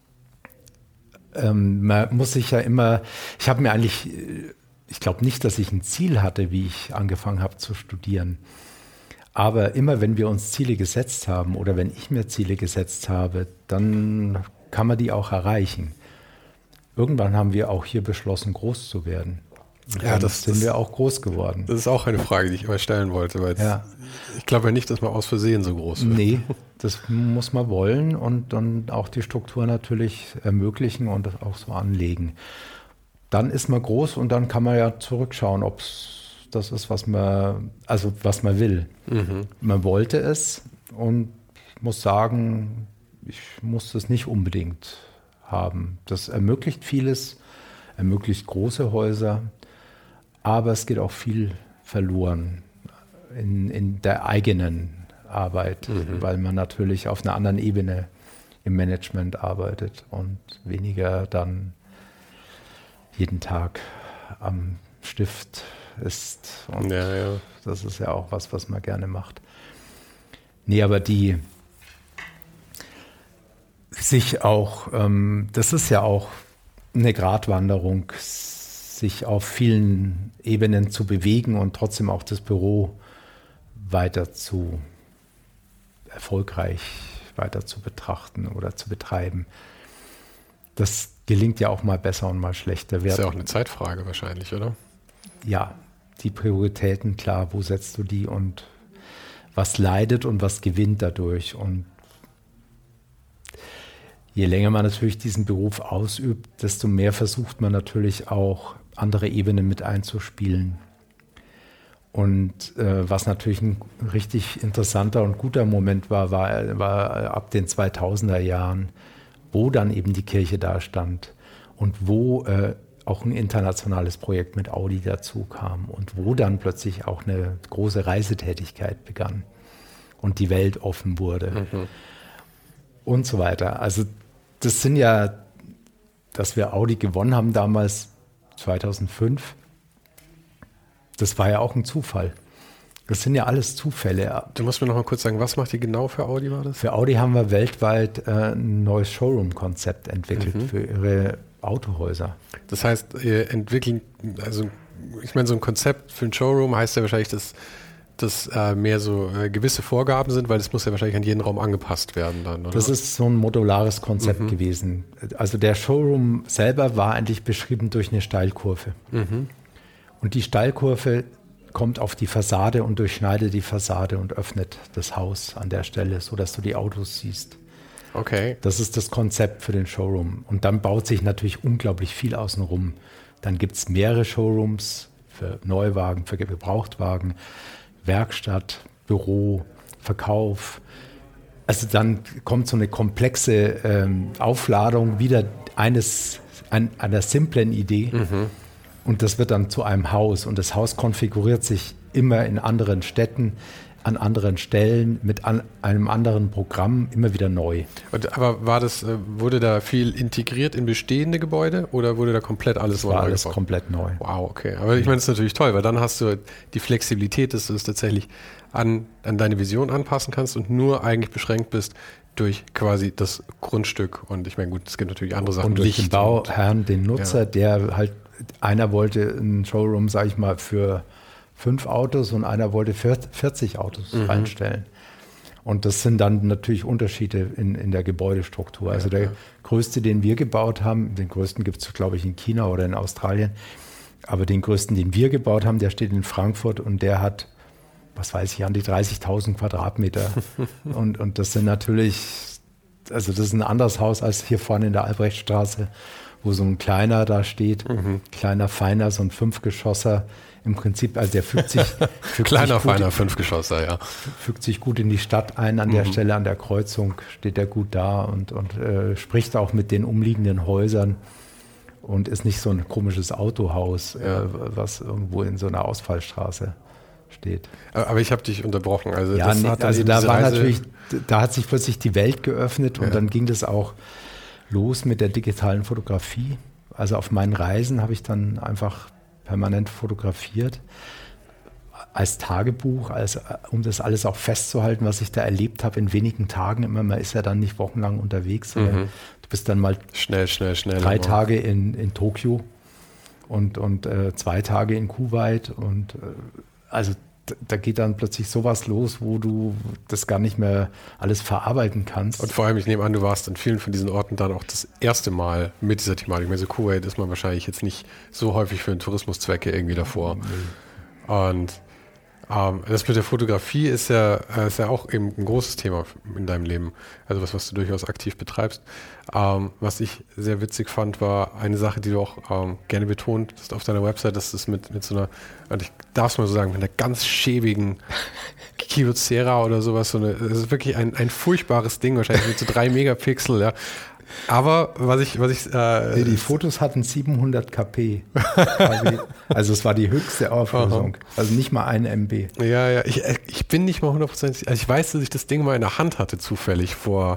man muss sich ja immer, ich habe mir eigentlich, ich glaube nicht, dass ich ein Ziel hatte, wie ich angefangen habe zu studieren. Aber immer, wenn wir uns Ziele gesetzt haben oder wenn ich mir Ziele gesetzt habe, dann kann man die auch erreichen. Irgendwann haben wir auch hier beschlossen, groß zu werden. Ja, das sind wir auch groß geworden. Das ist auch eine Frage, die ich immer stellen wollte, weil ich glaube ja nicht, dass man aus Versehen so groß wird. Nee, das muss man wollen und dann auch die Struktur natürlich ermöglichen und das auch so anlegen. Dann ist man groß und dann kann man ja zurückschauen, ob es das ist, was man will. Man wollte es und ich muss sagen, ich muss es nicht unbedingt haben. Das ermöglicht vieles, ermöglicht große Häuser, aber es geht auch viel verloren in der eigenen Arbeit, weil man natürlich auf einer anderen Ebene im Management arbeitet und weniger dann jeden Tag am Stift ist. Und das ist ja auch was man gerne macht. Nee, aber das ist ja auch eine Gratwanderung, sich auf vielen Ebenen zu bewegen und trotzdem auch das Büro erfolgreich weiter zu betrachten oder zu betreiben. Das gelingt ja auch mal besser und mal schlechter. Das ist ja auch eine Zeitfrage wahrscheinlich, oder? Ja, die Prioritäten, klar, wo setzt du die und was leidet und was gewinnt dadurch. Und je länger man natürlich diesen Beruf ausübt, desto mehr versucht man natürlich auch andere Ebenen mit einzuspielen. Und was natürlich ein richtig interessanter und guter Moment war ab den 2000er Jahren, wo dann eben die Kirche da stand und wo auch ein internationales Projekt mit Audi dazu kam und wo dann plötzlich auch eine große Reisetätigkeit begann und die Welt offen wurde und so weiter. Also das sind ja, dass wir Audi gewonnen haben damals 2005, das war ja auch ein Zufall. Das sind ja alles Zufälle. Du musst mir noch mal kurz sagen, was macht ihr genau für Audi, war das? Für Audi haben wir weltweit ein neues Showroom-Konzept entwickelt für ihre Autohäuser. Das heißt, ihr entwickelt, also ich meine, so ein Konzept für ein Showroom heißt ja wahrscheinlich, dass mehr so gewisse Vorgaben sind, weil das muss ja wahrscheinlich an jeden Raum angepasst werden dann, oder? Das ist so ein modulares Konzept gewesen. Also der Showroom selber war eigentlich beschrieben durch eine Steilkurve. Und die Steilkurve kommt auf die Fassade und durchschneidet die Fassade und öffnet das Haus an der Stelle, sodass du die Autos siehst. Okay. Das ist das Konzept für den Showroom. Und dann baut sich natürlich unglaublich viel außenrum. Dann gibt es mehrere Showrooms für Neuwagen, für Gebrauchtwagen, Werkstatt, Büro, Verkauf. Also dann kommt so eine komplexe Aufladung wieder einer simplen Idee. Und das wird dann zu einem Haus. Und das Haus konfiguriert sich immer in anderen Städten, an anderen Stellen, mit einem anderen Programm, immer wieder neu. Aber wurde da viel integriert in bestehende Gebäude oder wurde da komplett alles neu? Das war alles komplett neu. Wow, okay. Aber ich meine, das ist natürlich toll, weil dann hast du die Flexibilität, dass du es tatsächlich an deine Vision anpassen kannst und nur eigentlich beschränkt bist durch quasi das Grundstück. Und ich meine, gut, es gibt natürlich andere Sachen. Und durch den Bauherrn, den Nutzer, der halt, einer wollte ein Showroom, sage ich mal, für 5 Autos und einer wollte 40 Autos reinstellen. Und das sind dann natürlich Unterschiede in der Gebäudestruktur. Also der größte, den wir gebaut haben, den größten gibt es, glaube ich, in China oder in Australien, aber den größten, den wir gebaut haben, der steht in Frankfurt und der hat, was weiß ich, an die 30.000 Quadratmeter. und das sind natürlich, also das ist ein anderes Haus als hier vorne in der Albrechtstraße, wo so ein kleiner da steht, kleiner, feiner, so ein Fünfgeschosser. Im Prinzip, also der fügt sich kleiner, feiner Fünfgeschosser, ja. Fügt sich gut in die Stadt ein. An der Stelle, an der Kreuzung steht er gut da und spricht auch mit den umliegenden Häusern und ist nicht so ein komisches Autohaus, was irgendwo in so einer Ausfallstraße steht. Aber ich habe dich unterbrochen. Also, ja, da war natürlich, da hat sich plötzlich die Welt geöffnet und dann ging das auch los mit der digitalen Fotografie. Also auf meinen Reisen habe ich dann einfach permanent fotografiert, als Tagebuch, um das alles auch festzuhalten, was ich da erlebt habe in wenigen Tagen. Immer, man ist ja dann nicht wochenlang unterwegs, sondern du bist dann mal schnell 3 Tage in Tokio und 2 Tage in Kuwait und also da geht dann plötzlich sowas los, wo du das gar nicht mehr alles verarbeiten kannst. Und vor allem, ich nehme an, du warst an vielen von diesen Orten dann auch das erste Mal mit dieser Thematik. Also Kuwait ist man wahrscheinlich jetzt nicht so häufig für Tourismuszwecke irgendwie davor. Und das mit der Fotografie ist ja auch eben ein großes Thema in deinem Leben. Also was du durchaus aktiv betreibst. Was ich sehr witzig fand, war eine Sache, die du auch gerne betont hast auf deiner Website, dass das mit so einer, und ich darf es mal so sagen, mit einer ganz schäbigen Kyocera oder sowas, das ist wirklich ein furchtbares Ding, wahrscheinlich mit so 3 Megapixel, ja. Aber die Fotos hatten 700 kp. Also es war die höchste Auflösung. Also nicht mal 1 MB. Ja, ich bin nicht mal 100%. Also ich weiß, dass ich das Ding mal in der Hand hatte, zufällig vor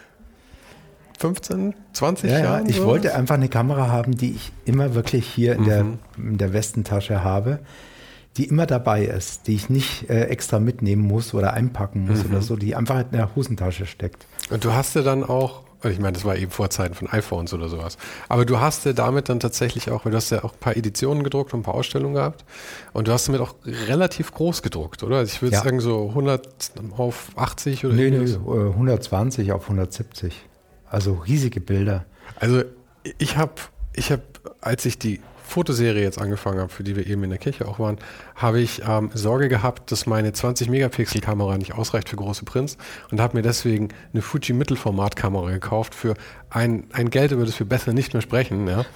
15, 20 Jahren. Ich wollte einfach eine Kamera haben, die ich immer wirklich hier in der Westentasche habe, die immer dabei ist, die ich nicht extra mitnehmen muss oder einpacken muss oder so, die einfach in der Hosentasche steckt. Und du hast ja dann auch, ich meine, das war eben vor Zeiten von iPhones oder sowas. Aber du hast ja damit dann tatsächlich auch, weil du hast ja auch ein paar Editionen gedruckt und ein paar Ausstellungen gehabt. Und du hast damit auch relativ groß gedruckt, oder? Also ich würde sagen so 100 auf 80 oder Nee, 120 auf 170. Also riesige Bilder. Also ich habe, als ich die Fotoserie jetzt angefangen habe, für die wir eben in der Kirche auch waren, habe ich Sorge gehabt, dass meine 20-Megapixel-Kamera nicht ausreicht für große Prints und habe mir deswegen eine Fuji Mittelformat-Kamera gekauft für ein Geld, über das wir besser nicht mehr sprechen. Ja.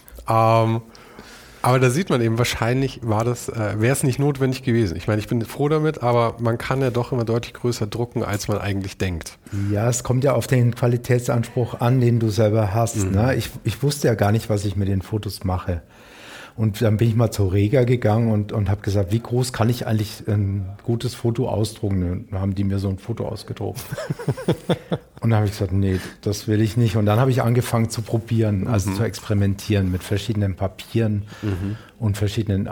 Aber da sieht man eben, wahrscheinlich wäre es nicht notwendig gewesen. Ich meine, ich bin froh damit, aber man kann ja doch immer deutlich größer drucken, als man eigentlich denkt. Ja, es kommt ja auf den Qualitätsanspruch an, den du selber hast. Ne? Ich wusste ja gar nicht, was ich mit den Fotos mache. Und dann bin ich mal zur Rega gegangen und habe gesagt, wie groß kann ich eigentlich ein gutes Foto ausdrucken? Und dann haben die mir so ein Foto ausgedruckt. Und dann habe ich gesagt, nee, das will ich nicht. Und dann habe ich angefangen zu probieren, also zu experimentieren mit verschiedenen Papieren und verschiedenen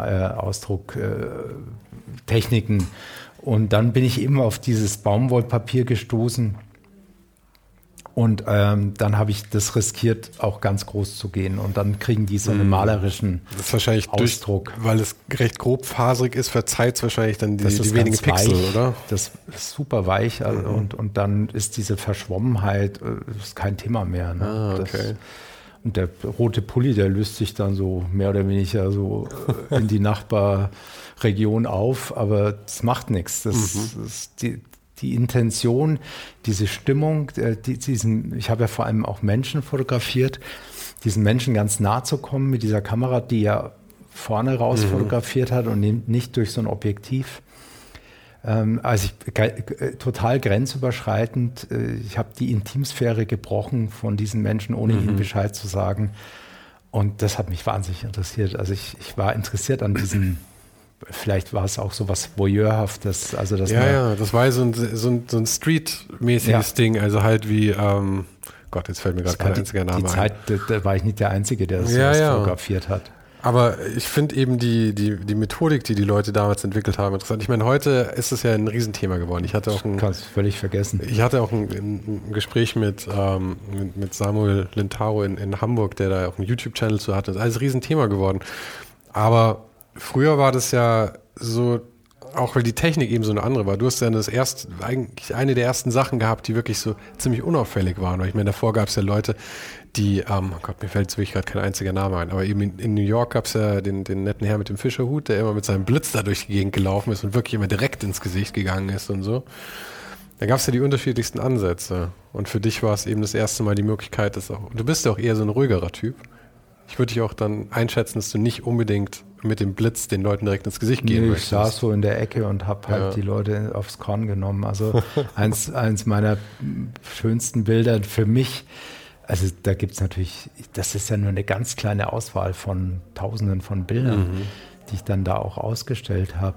Ausdrucktechniken. Und dann bin ich eben auf dieses Baumwollpapier gestoßen. Und dann habe ich das riskiert, auch ganz groß zu gehen. Und dann kriegen die so einen malerischen das ist wahrscheinlich Ausdruck. Weil es recht grobfaserig ist, verzeiht es wahrscheinlich dann die wenigen Pixel, weich, oder? Das ist super weich und dann ist diese Verschwommenheit ist kein Thema mehr. Ne? Okay. Und der rote Pulli, der löst sich dann so mehr oder weniger so in die Nachbarregion auf, aber das macht nichts. Das ist die Intention, diese Stimmung, ich habe ja vor allem auch Menschen fotografiert, diesen Menschen ganz nah zu kommen mit dieser Kamera, die ja vorne raus fotografiert hat und nicht durch so ein Objektiv. Also total grenzüberschreitend. Ich habe die Intimsphäre gebrochen von diesen Menschen, ohne ihnen Bescheid zu sagen. Und das hat mich wahnsinnig interessiert. Also ich war interessiert an diesen. Vielleicht war es auch so was Voyeurhaftes. Also das war ja so ein Street-mäßiges Ding, also halt wie, Gott, jetzt fällt mir gerade kein einziger Name ein. Die Zeit, da war ich nicht der Einzige, der das fotografiert hat. Aber ich finde eben die Methodik, die Leute damals entwickelt haben, interessant. Ich meine, heute ist es ja ein Riesenthema geworden. Ich hatte auch kannst völlig vergessen. Ich hatte auch ein Gespräch mit Samuel Lintaro in Hamburg, der da auch einen YouTube-Channel zu hatte. Das ist alles ein Riesenthema geworden. Aber früher war das ja so, auch weil die Technik eben so eine andere war. Du hast ja eigentlich eine der ersten Sachen gehabt, die wirklich so ziemlich unauffällig waren. Ich meine, davor gab es ja Leute, die, oh Gott, mir fällt jetzt wirklich gerade kein einziger Name ein, aber eben in New York gab es ja den netten Herr mit dem Fischerhut, der immer mit seinem Blitz da durch die Gegend gelaufen ist und wirklich immer direkt ins Gesicht gegangen ist und so. Da gab es ja die unterschiedlichsten Ansätze. Und für dich war es eben das erste Mal die Möglichkeit, du bist ja auch eher so ein ruhigerer Typ. Ich würde dich auch dann einschätzen, dass du nicht unbedingt mit dem Blitz den Leuten direkt ins Gesicht gehen möchtest. Ich saß so in der Ecke und habe halt die Leute aufs Korn genommen. Also eins meiner schönsten Bilder für mich, also da gibt es natürlich, das ist ja nur eine ganz kleine Auswahl von Tausenden von Bildern, die ich dann da auch ausgestellt habe.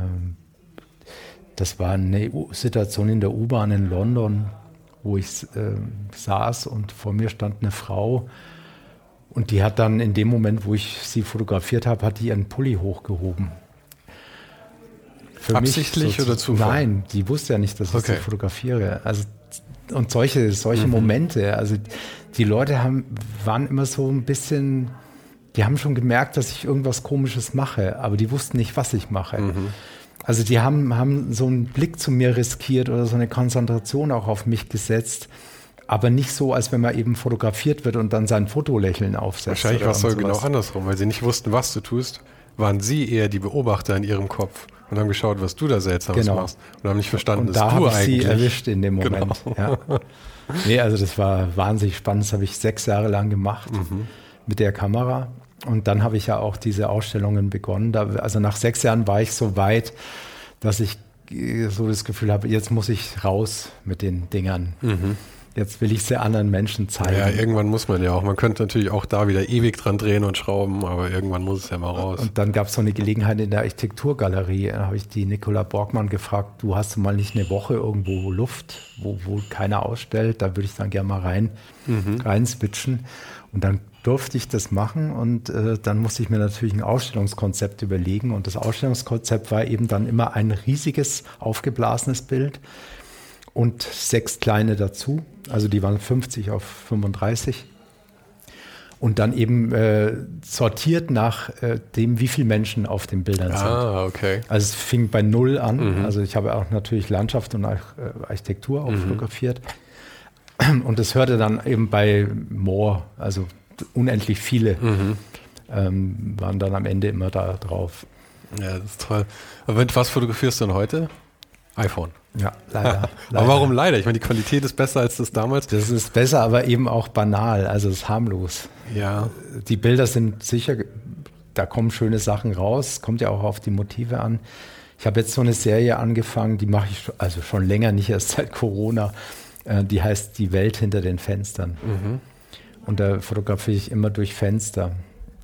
Das war eine Situation in der U-Bahn in London, wo ich saß und vor mir stand eine Frau und die hat dann in dem Moment, wo ich sie fotografiert habe, hat die ihren Pulli hochgehoben. Für absichtlich mich oder Zufall? Nein, die wusste ja nicht, dass ich sie fotografiere. Also, und solche Momente, also die Leute waren immer so ein bisschen, die haben schon gemerkt, dass ich irgendwas Komisches mache, aber die wussten nicht, was ich mache. Also die haben so einen Blick zu mir riskiert oder so eine Konzentration auch auf mich gesetzt, aber nicht so, als wenn man eben fotografiert wird und dann sein Fotolächeln aufsetzt. Wahrscheinlich war es so genau andersrum, weil sie nicht wussten, was du tust, waren sie eher die Beobachter in ihrem Kopf und haben geschaut, was du da Seltsames machst und haben nicht verstanden, dass du eigentlich... Und da habe ich sie erwischt in dem Moment. Genau. Ja. Nee, also das war wahnsinnig spannend, das habe ich 6 Jahre lang gemacht mit der Kamera. Und dann habe ich ja auch diese Ausstellungen begonnen. Also nach 6 Jahren war ich so weit, dass ich so das Gefühl habe, jetzt muss ich raus mit den Dingern. Jetzt will ich sie anderen Menschen zeigen. Ja, irgendwann muss man ja auch. Man könnte natürlich auch da wieder ewig dran drehen und schrauben, aber irgendwann muss es ja mal raus. Und dann gab es so eine Gelegenheit in der Architekturgalerie. Da habe ich die Nicola Borgmann gefragt, du hast mal nicht eine Woche irgendwo Luft, wo keiner ausstellt? Da würde ich dann gerne mal rein switchen. Und dann durfte ich das machen und dann musste ich mir natürlich ein Ausstellungskonzept überlegen und das Ausstellungskonzept war eben dann immer ein riesiges, aufgeblasenes Bild und 6 kleine dazu, also die waren 50 auf 35 und dann eben sortiert nach dem, wie viele Menschen auf den Bildern sind. Okay. Also es fing bei 0 an, also ich habe auch natürlich Landschaft und Architektur auch fotografiert und es hörte dann eben bei More, also unendlich viele waren dann am Ende immer da drauf. Ja, das ist toll. Aber was fotografierst du denn heute? iPhone. Ja, leider. Aber warum leider? Ich meine, die Qualität ist besser als das damals. Das ist besser, aber eben auch banal, also es ist harmlos. Ja. Die Bilder sind sicher, da kommen schöne Sachen raus, kommt ja auch auf die Motive an. Ich habe jetzt so eine Serie angefangen, die mache ich also schon länger, nicht erst seit Corona. Die heißt Die Welt hinter den Fenstern. Und da fotografiere ich immer durch Fenster.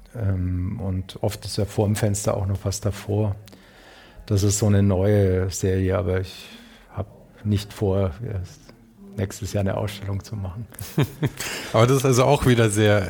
Und oft ist ja vor dem Fenster auch noch was davor. Das ist so eine neue Serie, aber ich habe nicht vor, nächstes Jahr eine Ausstellung zu machen. Aber das ist also auch wieder sehr...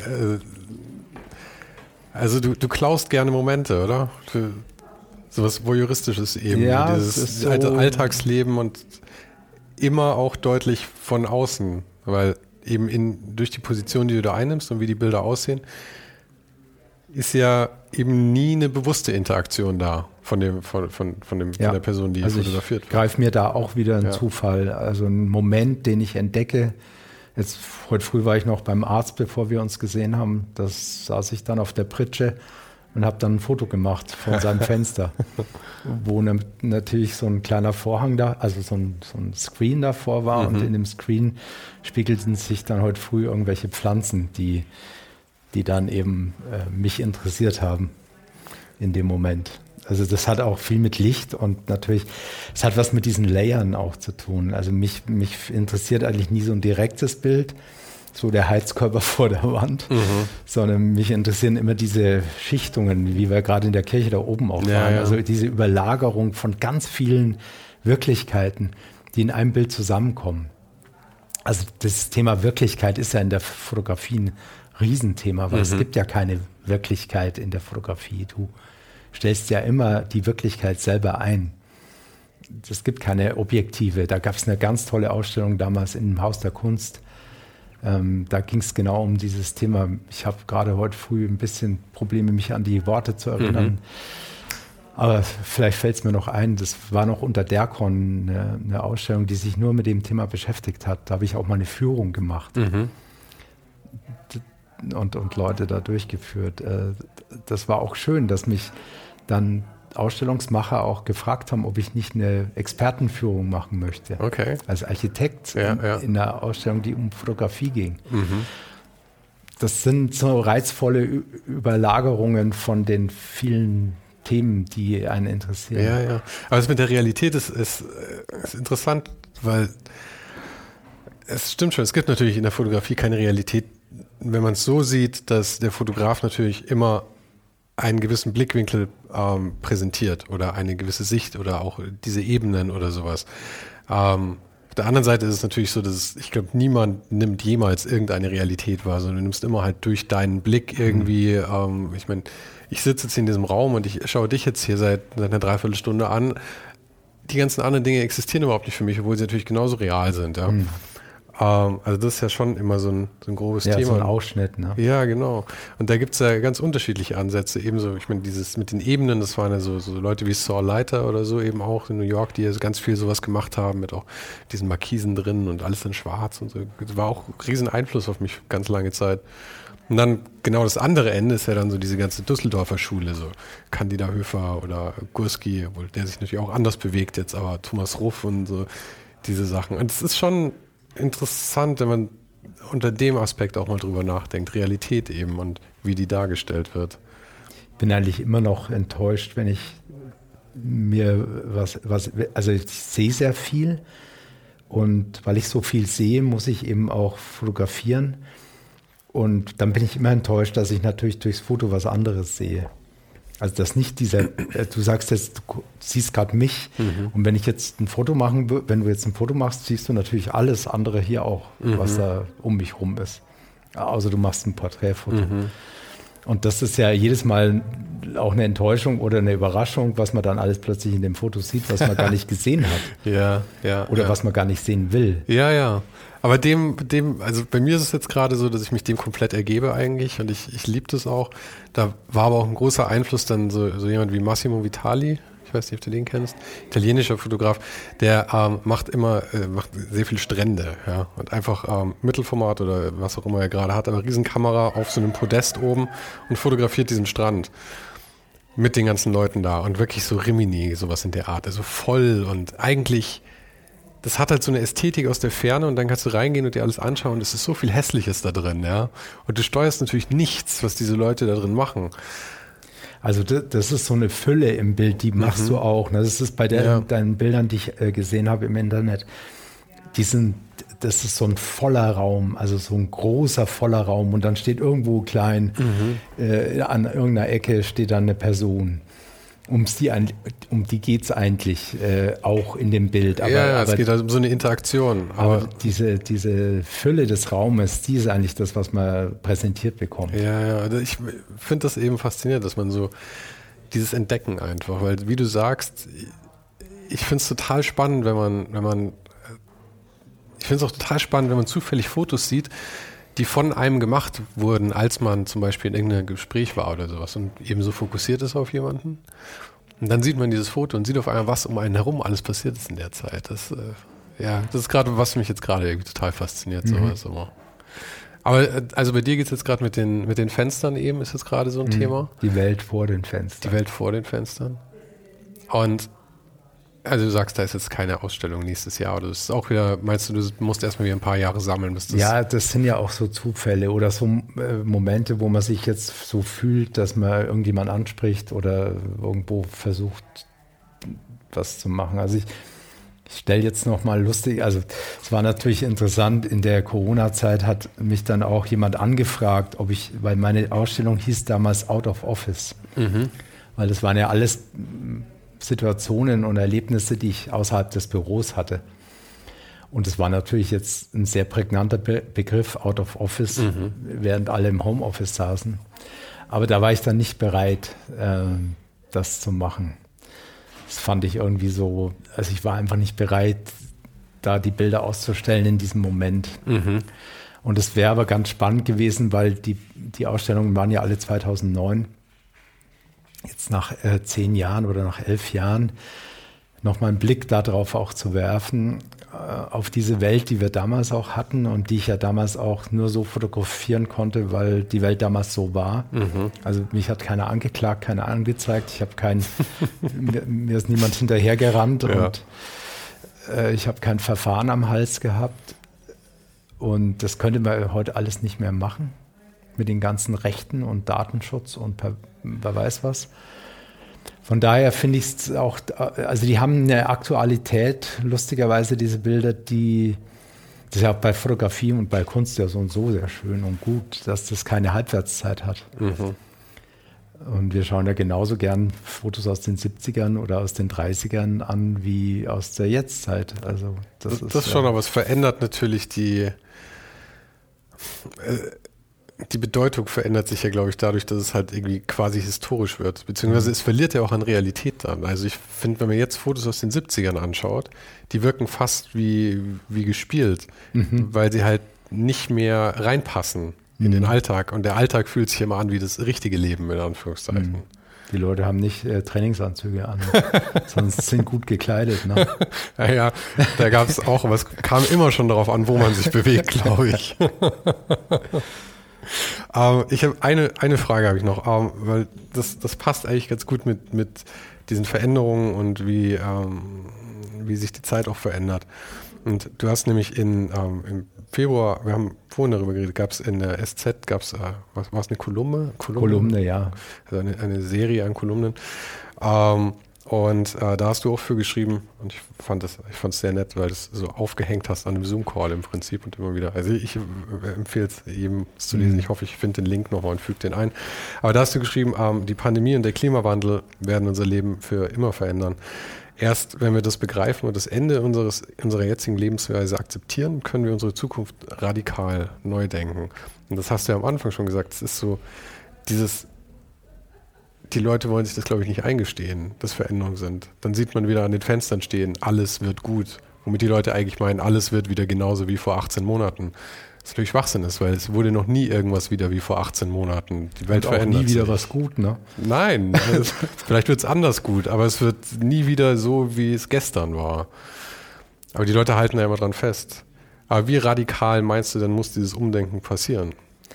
also du klaust gerne Momente, oder? Sowas Voyeuristisches eben. Ja, dieses so Alltagsleben und immer auch deutlich von außen, weil eben durch die Position, die du da einnimmst und wie die Bilder aussehen, ist ja eben nie eine bewusste Interaktion da von der Person, die fotografiert wird. Ich greife mir da auch wieder einen Zufall, also einen Moment, den ich entdecke. Heute früh war ich noch beim Arzt, bevor wir uns gesehen haben. Da saß ich dann auf der Pritsche und habe dann ein Foto gemacht von seinem Fenster, wo natürlich so ein kleiner Vorhang da, also so ein Screen davor war und in dem Screen spiegelten sich dann heute früh irgendwelche Pflanzen, die dann eben mich interessiert haben in dem Moment. Also das hat auch viel mit Licht und natürlich, es hat was mit diesen Layern auch zu tun. Also mich interessiert eigentlich nie so ein direktes Bild, so der Heizkörper vor der Wand, sondern mich interessieren immer diese Schichtungen, wie wir gerade in der Kirche da oben auch waren. Ja. Also diese Überlagerung von ganz vielen Wirklichkeiten, die in einem Bild zusammenkommen. Also das Thema Wirklichkeit ist ja in der Fotografie ein Riesenthema, weil es gibt ja keine Wirklichkeit in der Fotografie. Du stellst ja immer die Wirklichkeit selber ein. Es gibt keine Objektive. Da gab es eine ganz tolle Ausstellung damals im Haus der Kunst. Da ging es genau um dieses Thema. Ich habe gerade heute früh ein bisschen Probleme, mich an die Worte zu erinnern. Aber vielleicht fällt es mir noch ein, das war noch unter Derkon eine Ausstellung, die sich nur mit dem Thema beschäftigt hat. Da habe ich auch mal eine Führung gemacht und Leute da durchgeführt. Das war auch schön, dass mich dann Ausstellungsmacher auch gefragt haben, ob ich nicht eine Expertenführung machen möchte. Okay. Als Architekt in einer Ausstellung, die um Fotografie ging. das sind so reizvolle Überlagerungen von den vielen Themen, die einen interessieren. Ja, ja. Aber das mit der Realität ist interessant, weil es stimmt schon, es gibt natürlich in der Fotografie keine Realität, wenn man es so sieht, dass der Fotograf natürlich immer einen gewissen Blickwinkel präsentiert oder eine gewisse Sicht oder auch diese Ebenen oder sowas. Auf der anderen Seite ist es natürlich so, dass ich glaube, niemand nimmt jemals irgendeine Realität wahr, sondern du nimmst immer halt durch deinen Blick irgendwie, ich meine, ich sitze jetzt hier in diesem Raum und ich schaue dich jetzt hier seit einer Dreiviertelstunde an. Die ganzen anderen Dinge existieren überhaupt nicht für mich, obwohl sie natürlich genauso real sind. Ja. Also das ist ja schon immer so ein grobes Thema. So ein Ausschnitt, ne? Ja, genau. Und da gibt es ja ganz unterschiedliche Ansätze. Ebenso, ich meine, dieses mit den Ebenen, das waren ja so Leute wie Saul Leiter oder so eben auch in New York, die ja ganz viel sowas gemacht haben, mit auch diesen Markisen drin und alles in schwarz und so. Das war auch ein riesen Einfluss auf mich ganz lange Zeit. Und dann genau das andere Ende ist ja dann so diese ganze Düsseldorfer Schule, so Candida Höfer oder Gursky, obwohl der sich natürlich auch anders bewegt jetzt, aber Thomas Ruff und so diese Sachen. Und es ist schon interessant, wenn man unter dem Aspekt auch mal drüber nachdenkt, Realität eben und wie die dargestellt wird. Ich bin eigentlich immer noch enttäuscht, wenn ich mir also ich sehe sehr viel und weil ich so viel sehe, muss ich eben auch fotografieren und dann bin ich immer enttäuscht, dass ich natürlich durchs Foto was anderes sehe. Also das nicht dieser, du sagst jetzt, du siehst gerade mich und wenn ich jetzt ein Foto machen würde, wenn du jetzt ein Foto machst, siehst du natürlich alles andere hier auch, was da um mich rum ist. Also du machst ein Porträtfoto. Und das ist ja jedes Mal auch eine Enttäuschung oder eine Überraschung, was man dann alles plötzlich in dem Foto sieht, was man gar nicht gesehen hat. Ja. Oder was man gar nicht sehen will. Ja. Aber also bei mir ist es jetzt gerade so, dass ich mich dem komplett ergebe eigentlich und ich liebe das auch. Da war aber auch ein großer Einfluss dann so jemand wie Massimo Vitali, ich weiß nicht, ob du den kennst, italienischer Fotograf, der macht sehr viel Strände, ja, und einfach Mittelformat oder was auch immer er gerade hat, aber Riesenkamera auf so einem Podest oben und fotografiert diesen Strand mit den ganzen Leuten da und wirklich so Rimini, sowas in der Art, also voll und eigentlich das hat halt so eine Ästhetik aus der Ferne und dann kannst du reingehen und dir alles anschauen und es ist so viel Hässliches da drin, ja. Und du steuerst natürlich nichts, was diese Leute da drin machen. Also das ist so eine Fülle im Bild, die machst du auch. Das ist bei deinen Bildern, die ich gesehen habe im Internet. Das ist so ein voller Raum, also so ein großer voller Raum und dann steht irgendwo klein, an irgendeiner Ecke steht dann eine Person. Um die geht es eigentlich auch in dem Bild. Aber es geht halt um so eine Interaktion. Aber diese Fülle des Raumes, die ist eigentlich das, was man präsentiert bekommt. Ja, ich finde das eben faszinierend, dass man so dieses Entdecken einfach, weil wie du sagst, ich finde es total spannend, ich finde es auch total spannend, wenn man zufällig Fotos sieht, die von einem gemacht wurden, als man zum Beispiel in irgendeinem Gespräch war oder sowas und eben so fokussiert ist auf jemanden. Und dann sieht man dieses Foto und sieht auf einmal, was um einen herum alles passiert ist in der Zeit. Das ist gerade, was mich jetzt gerade irgendwie total fasziniert. Sowas immer. Aber also bei dir geht es jetzt gerade mit den Fenstern eben, ist jetzt gerade so ein Thema. Die Welt vor den Fenstern. Die Welt vor den Fenstern. Und also du sagst, da ist jetzt keine Ausstellung nächstes Jahr oder das ist auch wieder, meinst du musst erstmal wieder ein paar Jahre sammeln, bis das... Ja, das sind ja auch so Zufälle oder so Momente, wo man sich jetzt so fühlt, dass man irgendjemand anspricht oder irgendwo versucht, was zu machen. Also ich stelle jetzt nochmal lustig, also es war natürlich interessant, in der Corona-Zeit hat mich dann auch jemand angefragt, weil meine Ausstellung hieß damals Out of Office, weil das waren ja alles Situationen und Erlebnisse, die ich außerhalb des Büros hatte. Und es war natürlich jetzt ein sehr prägnanter Begriff, Out of Office, während alle im Homeoffice saßen. Aber da war ich dann nicht bereit, das zu machen. Das fand ich irgendwie so, also ich war einfach nicht bereit, da die Bilder auszustellen in diesem Moment. Und es wäre aber ganz spannend gewesen, weil die Ausstellungen waren ja alle 2009. Jetzt nach 10 Jahren oder nach 11 Jahren nochmal einen Blick darauf auch zu werfen, auf diese Welt, die wir damals auch hatten und die ich ja damals auch nur so fotografieren konnte, weil die Welt damals so war. Also mich hat keiner angeklagt, keiner angezeigt, mir ist niemand hinterhergerannt und ich habe kein Verfahren am Hals gehabt und das könnte man heute alles nicht mehr machen. mit den ganzen Rechten und Datenschutz und wer weiß was. Von daher finde ich es auch, also die haben eine Aktualität, lustigerweise diese Bilder, das ist ja auch bei Fotografie und bei Kunst ja so und so sehr schön und gut, dass das keine Halbwertszeit hat. Mhm. Und wir schauen ja genauso gern Fotos aus den 70ern oder aus den 30ern an wie aus der Jetztzeit. Also das ist schon, aber es verändert natürlich die Bedeutung verändert sich ja, glaube ich, dadurch, dass es halt irgendwie quasi historisch wird. Beziehungsweise es verliert ja auch an Realität dann. Also ich finde, wenn man jetzt Fotos aus den 70ern anschaut, die wirken fast wie gespielt, weil sie halt nicht mehr reinpassen in den Alltag. Und der Alltag fühlt sich immer an wie das richtige Leben, in Anführungszeichen. Die Leute haben nicht Trainingsanzüge an, sondern sind gut gekleidet. Ne? Ja, da gab es auch, aber es kam immer schon darauf an, wo man sich bewegt, glaube ich. Ich habe eine Frage habe ich noch, weil das passt eigentlich ganz gut mit diesen Veränderungen und wie sich die Zeit auch verändert. Und du hast nämlich im Februar, wir haben vorhin darüber geredet, gab es in der SZ, was war es, eine Kolumne? Kolumne, ja. Also eine Serie an Kolumnen. Und da hast du auch für geschrieben und ich fand es sehr nett, weil du es so aufgehängt hast an einem Zoom-Call im Prinzip und immer wieder. Also ich empfehle es jedem es zu lesen. Ich hoffe, ich finde den Link nochmal und füge den ein. Aber da hast du geschrieben, die Pandemie und der Klimawandel werden unser Leben für immer verändern. Erst wenn wir das begreifen und das Ende unserer jetzigen Lebensweise akzeptieren, können wir unsere Zukunft radikal neu denken. Und das hast du ja am Anfang schon gesagt. Es ist so die Leute wollen sich das, glaube ich, nicht eingestehen, dass Veränderungen sind. Dann sieht man wieder an den Fenstern stehen, alles wird gut. Womit die Leute eigentlich meinen, alles wird wieder genauso wie vor 18 Monaten. Das natürlich Schwachsinn ist, weil es wurde noch nie irgendwas wieder wie vor 18 Monaten. Die Welt verändert sich. Nie wieder was gut, ne? Nein, vielleicht wird es anders gut, aber es wird nie wieder so, wie es gestern war. Aber die Leute halten da immer dran fest. Aber wie radikal meinst du denn, muss dieses Umdenken passieren?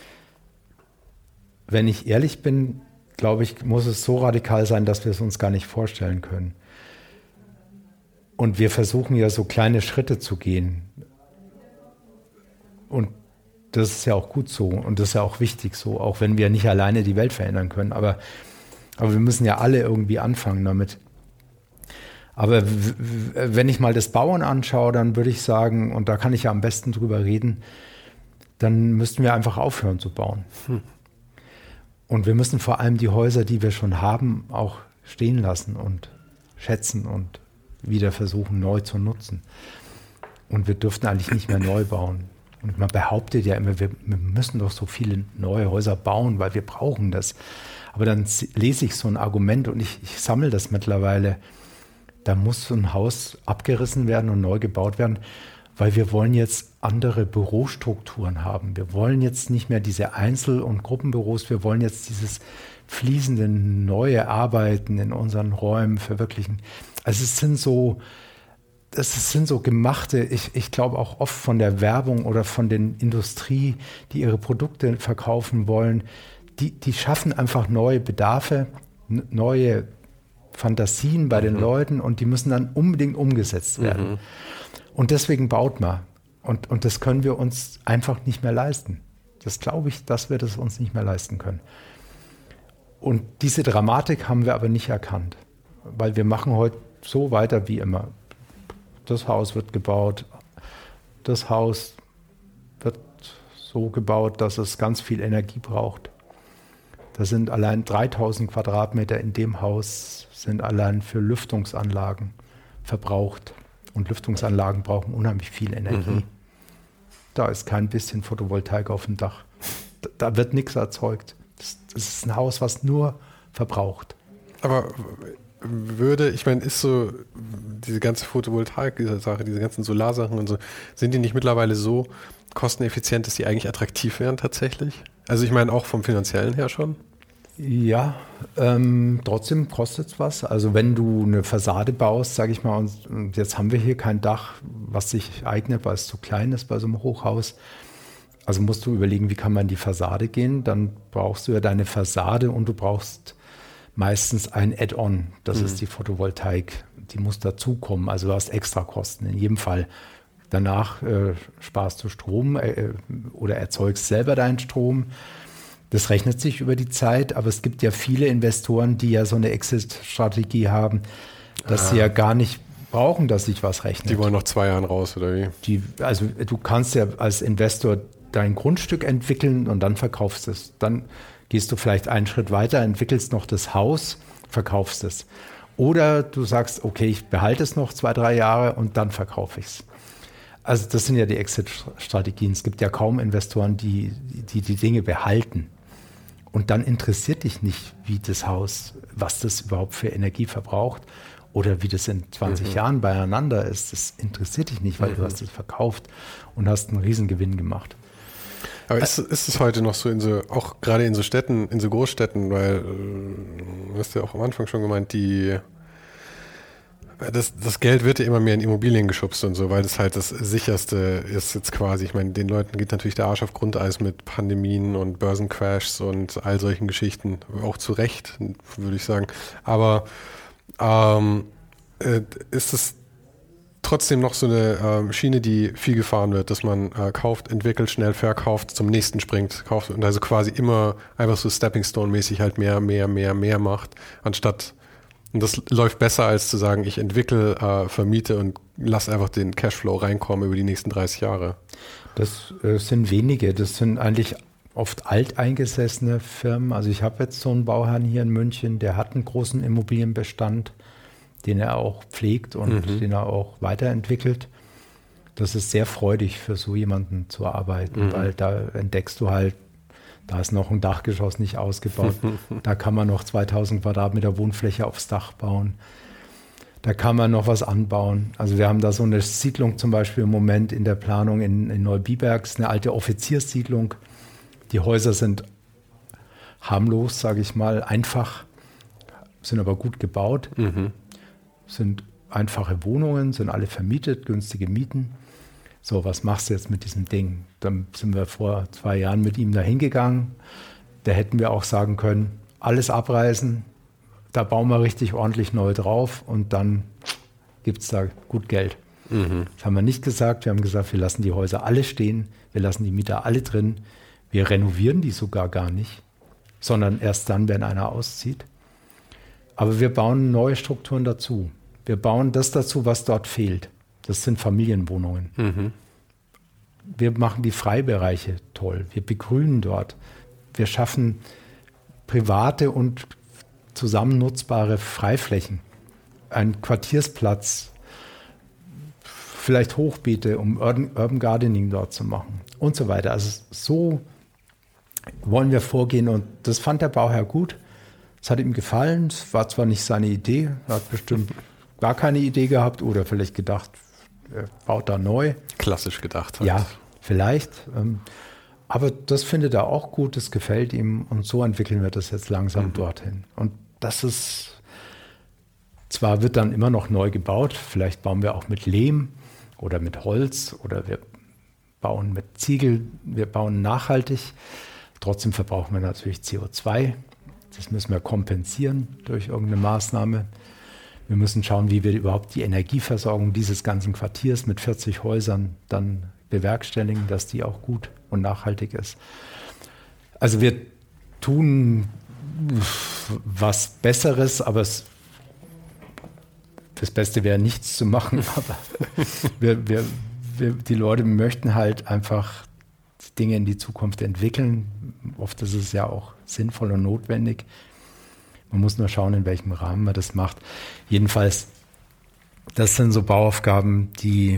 Wenn ich ehrlich bin, glaube ich, muss es so radikal sein, dass wir es uns gar nicht vorstellen können. Und wir versuchen ja so kleine Schritte zu gehen. Und das ist ja auch gut so und das ist ja auch wichtig so, auch wenn wir nicht alleine die Welt verändern können. Aber wir müssen ja alle irgendwie anfangen damit. Aber wenn ich mal das Bauen anschaue, dann würde ich sagen, und da kann ich ja am besten drüber reden, dann müssten wir einfach aufhören zu bauen. Und wir müssen vor allem die Häuser, die wir schon haben, auch stehen lassen und schätzen und wieder versuchen, neu zu nutzen. Und wir dürften eigentlich nicht mehr neu bauen. Und man behauptet ja immer, wir müssen doch so viele neue Häuser bauen, weil wir brauchen das. Aber dann lese ich so ein Argument und ich sammle das mittlerweile. Da muss so ein Haus abgerissen werden und neu gebaut werden, weil wir wollen jetzt andere Bürostrukturen haben. Wir wollen jetzt nicht mehr diese Einzel- und Gruppenbüros, wir wollen jetzt dieses fließende neue Arbeiten in unseren Räumen verwirklichen. Also es sind so gemachte, ich glaube auch oft von der Werbung oder von den Industrie, die ihre Produkte verkaufen wollen, die schaffen einfach neue Bedarfe, neue Fantasien bei den Leuten und die müssen dann unbedingt umgesetzt werden. Und deswegen baut man. Und das können wir uns einfach nicht mehr leisten. Das glaube ich, dass wir das uns nicht mehr leisten können. Und diese Dramatik haben wir aber nicht erkannt, weil wir machen heute so weiter wie immer. Das Haus wird gebaut, das Haus wird so gebaut, dass es ganz viel Energie braucht. Da sind allein 3000 Quadratmeter in dem Haus sind allein für Lüftungsanlagen verbraucht. Und Lüftungsanlagen brauchen unheimlich viel Energie. Da ist kein bisschen Photovoltaik auf dem Dach. Da wird nichts erzeugt. Das ist ein Haus, was nur verbraucht. Aber ich meine, ist so diese ganze Photovoltaik, diese Sache, diese ganzen Solarsachen und so, sind die nicht mittlerweile so kosteneffizient, dass die eigentlich attraktiv wären tatsächlich? Also ich meine auch vom Finanziellen her schon? Ja, trotzdem kostet es was. Also wenn du eine Fassade baust, sage ich mal, und jetzt haben wir hier kein Dach, was sich eignet, weil es zu klein ist bei so einem Hochhaus. Also musst du überlegen, wie kann man in die Fassade gehen. Dann brauchst du ja deine Fassade und du brauchst meistens ein Add-on. Das ist die Photovoltaik. Die muss dazukommen. Also du hast extra Kosten in jedem Fall. Danach sparst du Strom oder erzeugst selber deinen Strom. Das rechnet sich über die Zeit, aber es gibt ja viele Investoren, die ja so eine Exit-Strategie haben, dass sie ja gar nicht brauchen, dass sich was rechnet. Die wollen nach 2 Jahren raus, oder wie? Also du kannst ja als Investor dein Grundstück entwickeln und dann verkaufst es. Dann gehst du vielleicht einen Schritt weiter, entwickelst noch das Haus, verkaufst es. Oder du sagst, okay, ich behalte es noch 2, 3 Jahre und dann verkaufe ich es. Also das sind ja die Exit-Strategien. Es gibt ja kaum Investoren, die Dinge behalten. Und dann interessiert dich nicht, wie das Haus, was das überhaupt für Energie verbraucht oder wie das in 20 Jahren beieinander ist. Das interessiert dich nicht, weil du hast es verkauft und hast einen Riesengewinn gemacht. Aber ist es heute noch so auch gerade in so Städten, in so Großstädten, weil du hast ja auch am Anfang schon gemeint, das Geld wird ja immer mehr in Immobilien geschubst und so, weil das halt das Sicherste ist jetzt quasi. Ich meine, den Leuten geht natürlich der Arsch auf Grundeis mit Pandemien und Börsencrashs und all solchen Geschichten. Auch zu Recht, würde ich sagen. Aber ist es trotzdem noch so eine Schiene, die viel gefahren wird, dass man kauft, entwickelt, schnell verkauft, zum nächsten springt, kauft und also quasi immer einfach so Stepping Stone-mäßig halt mehr macht, anstatt, und das läuft besser als zu sagen, ich entwickle, vermiete und lass einfach den Cashflow reinkommen über die nächsten 30 Jahre. Das sind wenige, das sind eigentlich oft alteingesessene Firmen. Also ich habe jetzt so einen Bauherrn hier in München, der hat einen großen Immobilienbestand, den er auch pflegt und den er auch weiterentwickelt. Das ist sehr freudig für so jemanden zu arbeiten, weil da entdeckst du halt, da ist noch ein Dachgeschoss nicht ausgebaut, da kann man noch 2000 Quadratmeter Wohnfläche aufs Dach bauen, da kann man noch was anbauen. Also wir haben da so eine Siedlung zum Beispiel im Moment in der Planung in Neubiberg, ist eine alte Offizierssiedlung. Die Häuser sind harmlos, sage ich mal, einfach, sind aber gut gebaut. Sind einfache Wohnungen, sind alle vermietet, günstige Mieten. So, was machst du jetzt mit diesem Ding? Dann sind wir vor 2 Jahren mit ihm da hingegangen. Da hätten wir auch sagen können, alles abreißen, da bauen wir richtig ordentlich neu drauf und dann gibt es da gut Geld. Das haben wir nicht gesagt. Wir haben gesagt, wir lassen die Häuser alle stehen, wir lassen die Mieter alle drin. Wir renovieren die sogar gar nicht, sondern erst dann, wenn einer auszieht. Aber wir bauen neue Strukturen dazu. Wir bauen das dazu, was dort fehlt. Das sind Familienwohnungen. Wir machen die Freibereiche toll. Wir begrünen dort. Wir schaffen private und zusammen nutzbare Freiflächen. Ein Quartiersplatz, vielleicht Hochbeete, um Urban Gardening dort zu machen und so weiter. Also so wollen wir vorgehen und das fand der Bauherr gut. Es hat ihm gefallen, es war zwar nicht seine Idee, er hat bestimmt gar keine Idee gehabt oder vielleicht gedacht, er baut da neu. Klassisch gedacht. Halt. Ja, vielleicht. Aber das findet er auch gut, das gefällt ihm und so entwickeln wir das jetzt langsam dorthin. Und das ist, zwar wird dann immer noch neu gebaut, vielleicht bauen wir auch mit Lehm oder mit Holz oder wir bauen mit Ziegel, wir bauen nachhaltig. Trotzdem verbrauchen wir natürlich CO2. Das müssen wir kompensieren durch irgendeine Maßnahme. Wir müssen schauen, wie wir überhaupt die Energieversorgung dieses ganzen Quartiers mit 40 Häusern dann bewerkstelligen, dass die auch gut und nachhaltig ist. Also wir tun was Besseres, aber das Beste wäre nichts zu machen. Aber die Leute möchten halt einfach Dinge in die Zukunft entwickeln. Oft ist es ja auch sinnvoll und notwendig. Man muss nur schauen, in welchem Rahmen man das macht. Jedenfalls, das sind so Bauaufgaben, die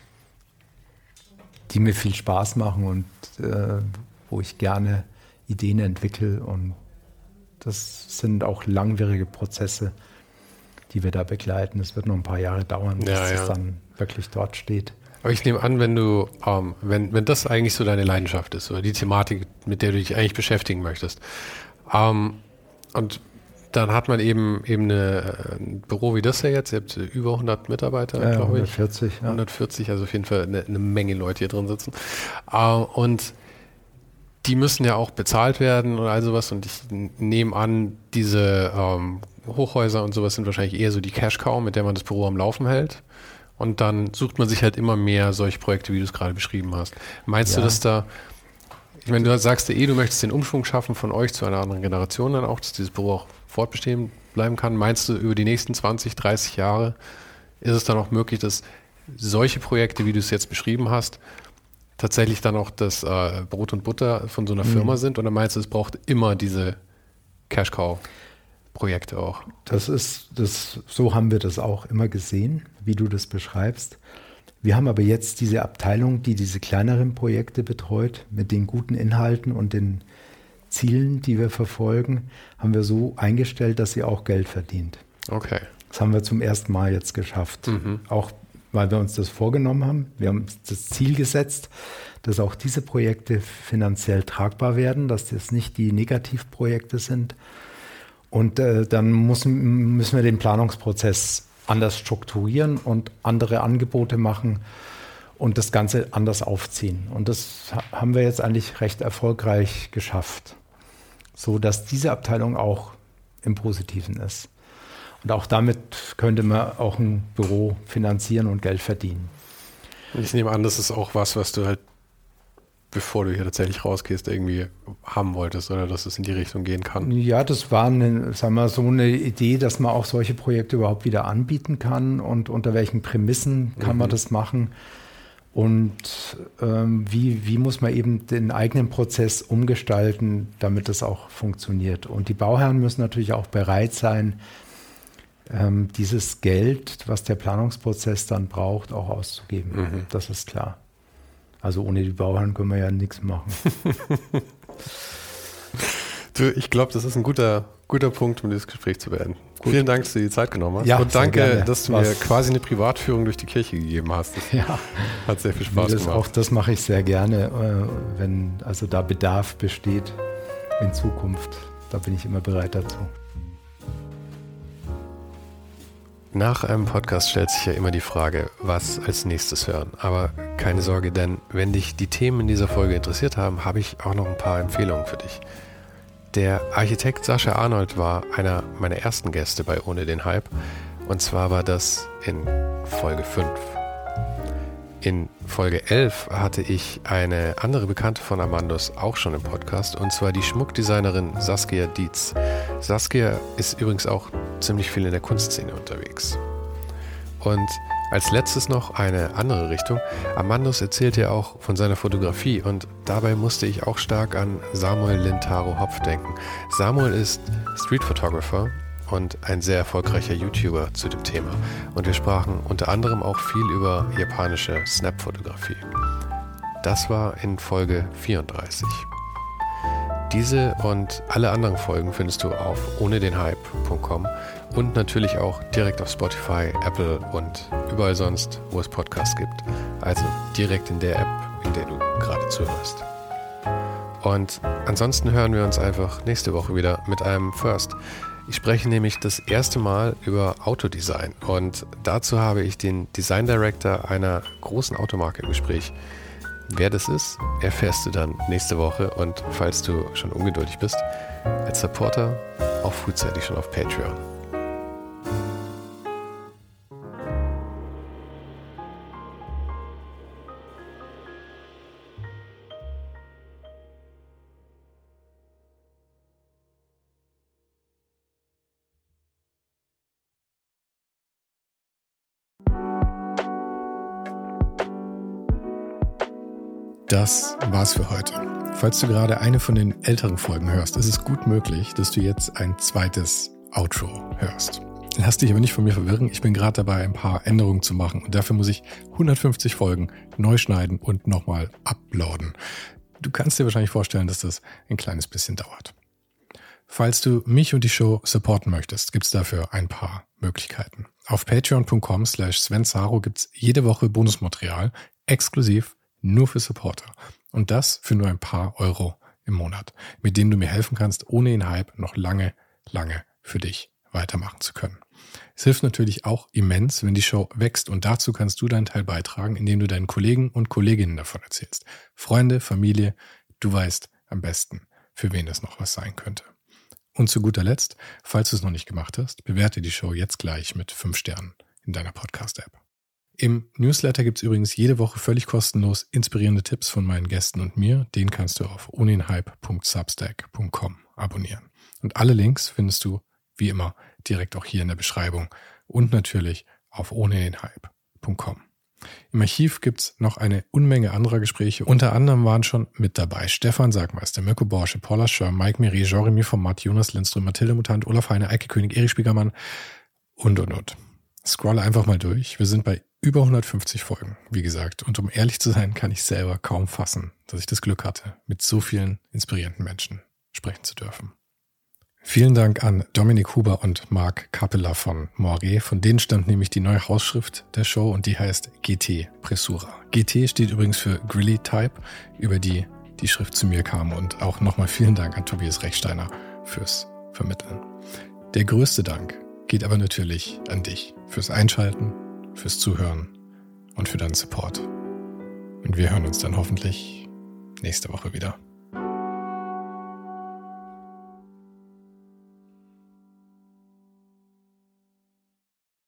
mir viel Spaß machen und wo ich gerne Ideen entwickle. Und das sind auch langwierige Prozesse, die wir da begleiten. Es wird noch ein paar Jahre dauern, bis es dann wirklich dort steht. Aber ich nehme an, wenn du, wenn das eigentlich so deine Leidenschaft ist oder die Thematik, mit der du dich eigentlich beschäftigen möchtest, und dann hat man eben ein Büro wie das ja jetzt, ihr habt über 100 Mitarbeiter, glaube ich. 140, ja. 140, also auf jeden Fall eine Menge Leute hier drin sitzen. Und die müssen ja auch bezahlt werden und all sowas. Und ich nehme an, diese Hochhäuser und sowas sind wahrscheinlich eher so die Cash-Cow, mit der man das Büro am Laufen hält. Und dann sucht man sich halt immer mehr solche Projekte, wie du es gerade beschrieben hast. Meinst du, dass da Ich meine, du sagst ja du möchtest den Umschwung schaffen von euch zu einer anderen Generation dann auch, dass dieses Büro auch fortbestehen bleiben kann. Meinst du, über die nächsten 20, 30 Jahre ist es dann auch möglich, dass solche Projekte, wie du es jetzt beschrieben hast, tatsächlich dann auch das Brot und Butter von so einer Firma sind? Oder meinst du, es braucht immer diese Cash-Cow-Projekte auch? So haben wir das auch immer gesehen, wie du das beschreibst. Wir haben aber jetzt diese Abteilung, die diese kleineren Projekte betreut, mit den guten Inhalten und den Zielen, die wir verfolgen, haben wir so eingestellt, dass sie auch Geld verdient. Okay. Das haben wir zum ersten Mal jetzt geschafft. Auch weil wir uns das vorgenommen haben. Wir haben das Ziel gesetzt, dass auch diese Projekte finanziell tragbar werden, dass das nicht die Negativprojekte sind. Und dann müssen wir den Planungsprozess anders strukturieren und andere Angebote machen und das Ganze anders aufziehen. Und das haben wir jetzt eigentlich recht erfolgreich geschafft, so dass diese Abteilung auch im Positiven ist. Und auch damit könnte man auch ein Büro finanzieren und Geld verdienen. Ich nehme an, das ist auch was du halt, bevor du hier tatsächlich rausgehst, irgendwie haben wolltest oder dass es in die Richtung gehen kann. Ja, das war so eine Idee, dass man auch solche Projekte überhaupt wieder anbieten kann und unter welchen Prämissen kann man das machen und wie muss man eben den eigenen Prozess umgestalten, damit das auch funktioniert. Und die Bauherren müssen natürlich auch bereit sein, dieses Geld, was der Planungsprozess dann braucht, auch auszugeben. Das ist klar. Also ohne die Bauherren können wir ja nichts machen. Du, ich glaube, das ist ein guter Punkt, um dieses Gespräch zu beenden. Gut. Vielen Dank, dass du dir die Zeit genommen hast. Ja, und danke, dass du mir quasi eine Privatführung durch die Kirche gegeben hast. Das hat sehr viel Spaß gemacht. Auch das mache ich sehr gerne, wenn also da Bedarf besteht in Zukunft. Da bin ich immer bereit dazu. Nach einem Podcast stellt sich ja immer die Frage, was als nächstes hören. Aber keine Sorge, denn wenn dich die Themen in dieser Folge interessiert haben, habe ich auch noch ein paar Empfehlungen für dich. Der Architekt Sascha Arnold war einer meiner ersten Gäste bei Ohne den Hype. Und zwar war das in Folge 5. In Folge 11 hatte ich eine andere Bekannte von Amandus auch schon im Podcast, und zwar die Schmuckdesignerin Saskia Dietz. Saskia ist übrigens auch ziemlich viel in der Kunstszene unterwegs. Und als letztes noch eine andere Richtung. Amandus erzählt ja auch von seiner Fotografie und dabei musste ich auch stark an Samuel Lintaro Hopf denken. Samuel ist Street Photographer und ein sehr erfolgreicher YouTuber zu dem Thema. Und wir sprachen unter anderem auch viel über japanische Snap-Fotografie. Das war in Folge 34. Diese und alle anderen Folgen findest du auf ohnedenhype.com und natürlich auch direkt auf Spotify, Apple und überall sonst, wo es Podcasts gibt. Also direkt in der App, in der du gerade zuhörst. Und ansonsten hören wir uns einfach nächste Woche wieder mit einem First. Ich spreche nämlich das erste Mal über Autodesign und dazu habe ich den Design Director einer großen Automarke im Gespräch. Wer das ist, erfährst du dann nächste Woche, und falls du schon ungeduldig bist, als Supporter auch frühzeitig schon auf Patreon. Das war's für heute. Falls du gerade eine von den älteren Folgen hörst, ist es gut möglich, dass du jetzt ein zweites Outro hörst. Lass dich aber nicht von mir verwirren, ich bin gerade dabei, ein paar Änderungen zu machen und dafür muss ich 150 Folgen neu schneiden und nochmal uploaden. Du kannst dir wahrscheinlich vorstellen, dass das ein kleines bisschen dauert. Falls du mich und die Show supporten möchtest, gibt's dafür ein paar Möglichkeiten. Auf patreon.com/svensaro gibt's jede Woche Bonusmaterial, exklusiv nur für Supporter. Und das für nur ein paar Euro im Monat, mit denen du mir helfen kannst, ohne den Hype noch lange, lange für dich weitermachen zu können. Es hilft natürlich auch immens, wenn die Show wächst, und dazu kannst du deinen Teil beitragen, indem du deinen Kollegen und Kolleginnen davon erzählst. Freunde, Familie, du weißt am besten, für wen das noch was sein könnte. Und zu guter Letzt, falls du es noch nicht gemacht hast, bewerte die Show jetzt gleich mit 5 Sternen in deiner Podcast-App. Im Newsletter gibt es übrigens jede Woche völlig kostenlos inspirierende Tipps von meinen Gästen und mir. Den kannst du auf ohndenhype.substack.com abonnieren. Und alle Links findest du, wie immer, direkt auch hier in der Beschreibung und natürlich auf ohndenhype.com. Im Archiv gibt es noch eine Unmenge anderer Gespräche. Unter anderem waren schon mit dabei Stefan Sagmeister, Mirko Borsche, Paula Schör, Mike Miri, Jeremy Format, Jonas Lindström, Mathilde Mutant, Olaf Heine, Eike König, Erich Spiegermann und. Scrolle einfach mal durch. Wir sind bei über 150 Folgen, wie gesagt. Und um ehrlich zu sein, kann ich selber kaum fassen, dass ich das Glück hatte, mit so vielen inspirierenden Menschen sprechen zu dürfen. Vielen Dank an Dominik Huber und Marc Capella von Moiré. Von denen stammt nämlich die neue Hausschrift der Show und die heißt GT Pressura. GT steht übrigens für Grilly Type, über die Schrift zu mir kam. Und auch nochmal vielen Dank an Tobias Rechsteiner fürs Vermitteln. Der größte Dank geht aber natürlich an dich fürs Einschalten, fürs Zuhören und für deinen Support. Und wir hören uns dann hoffentlich nächste Woche wieder.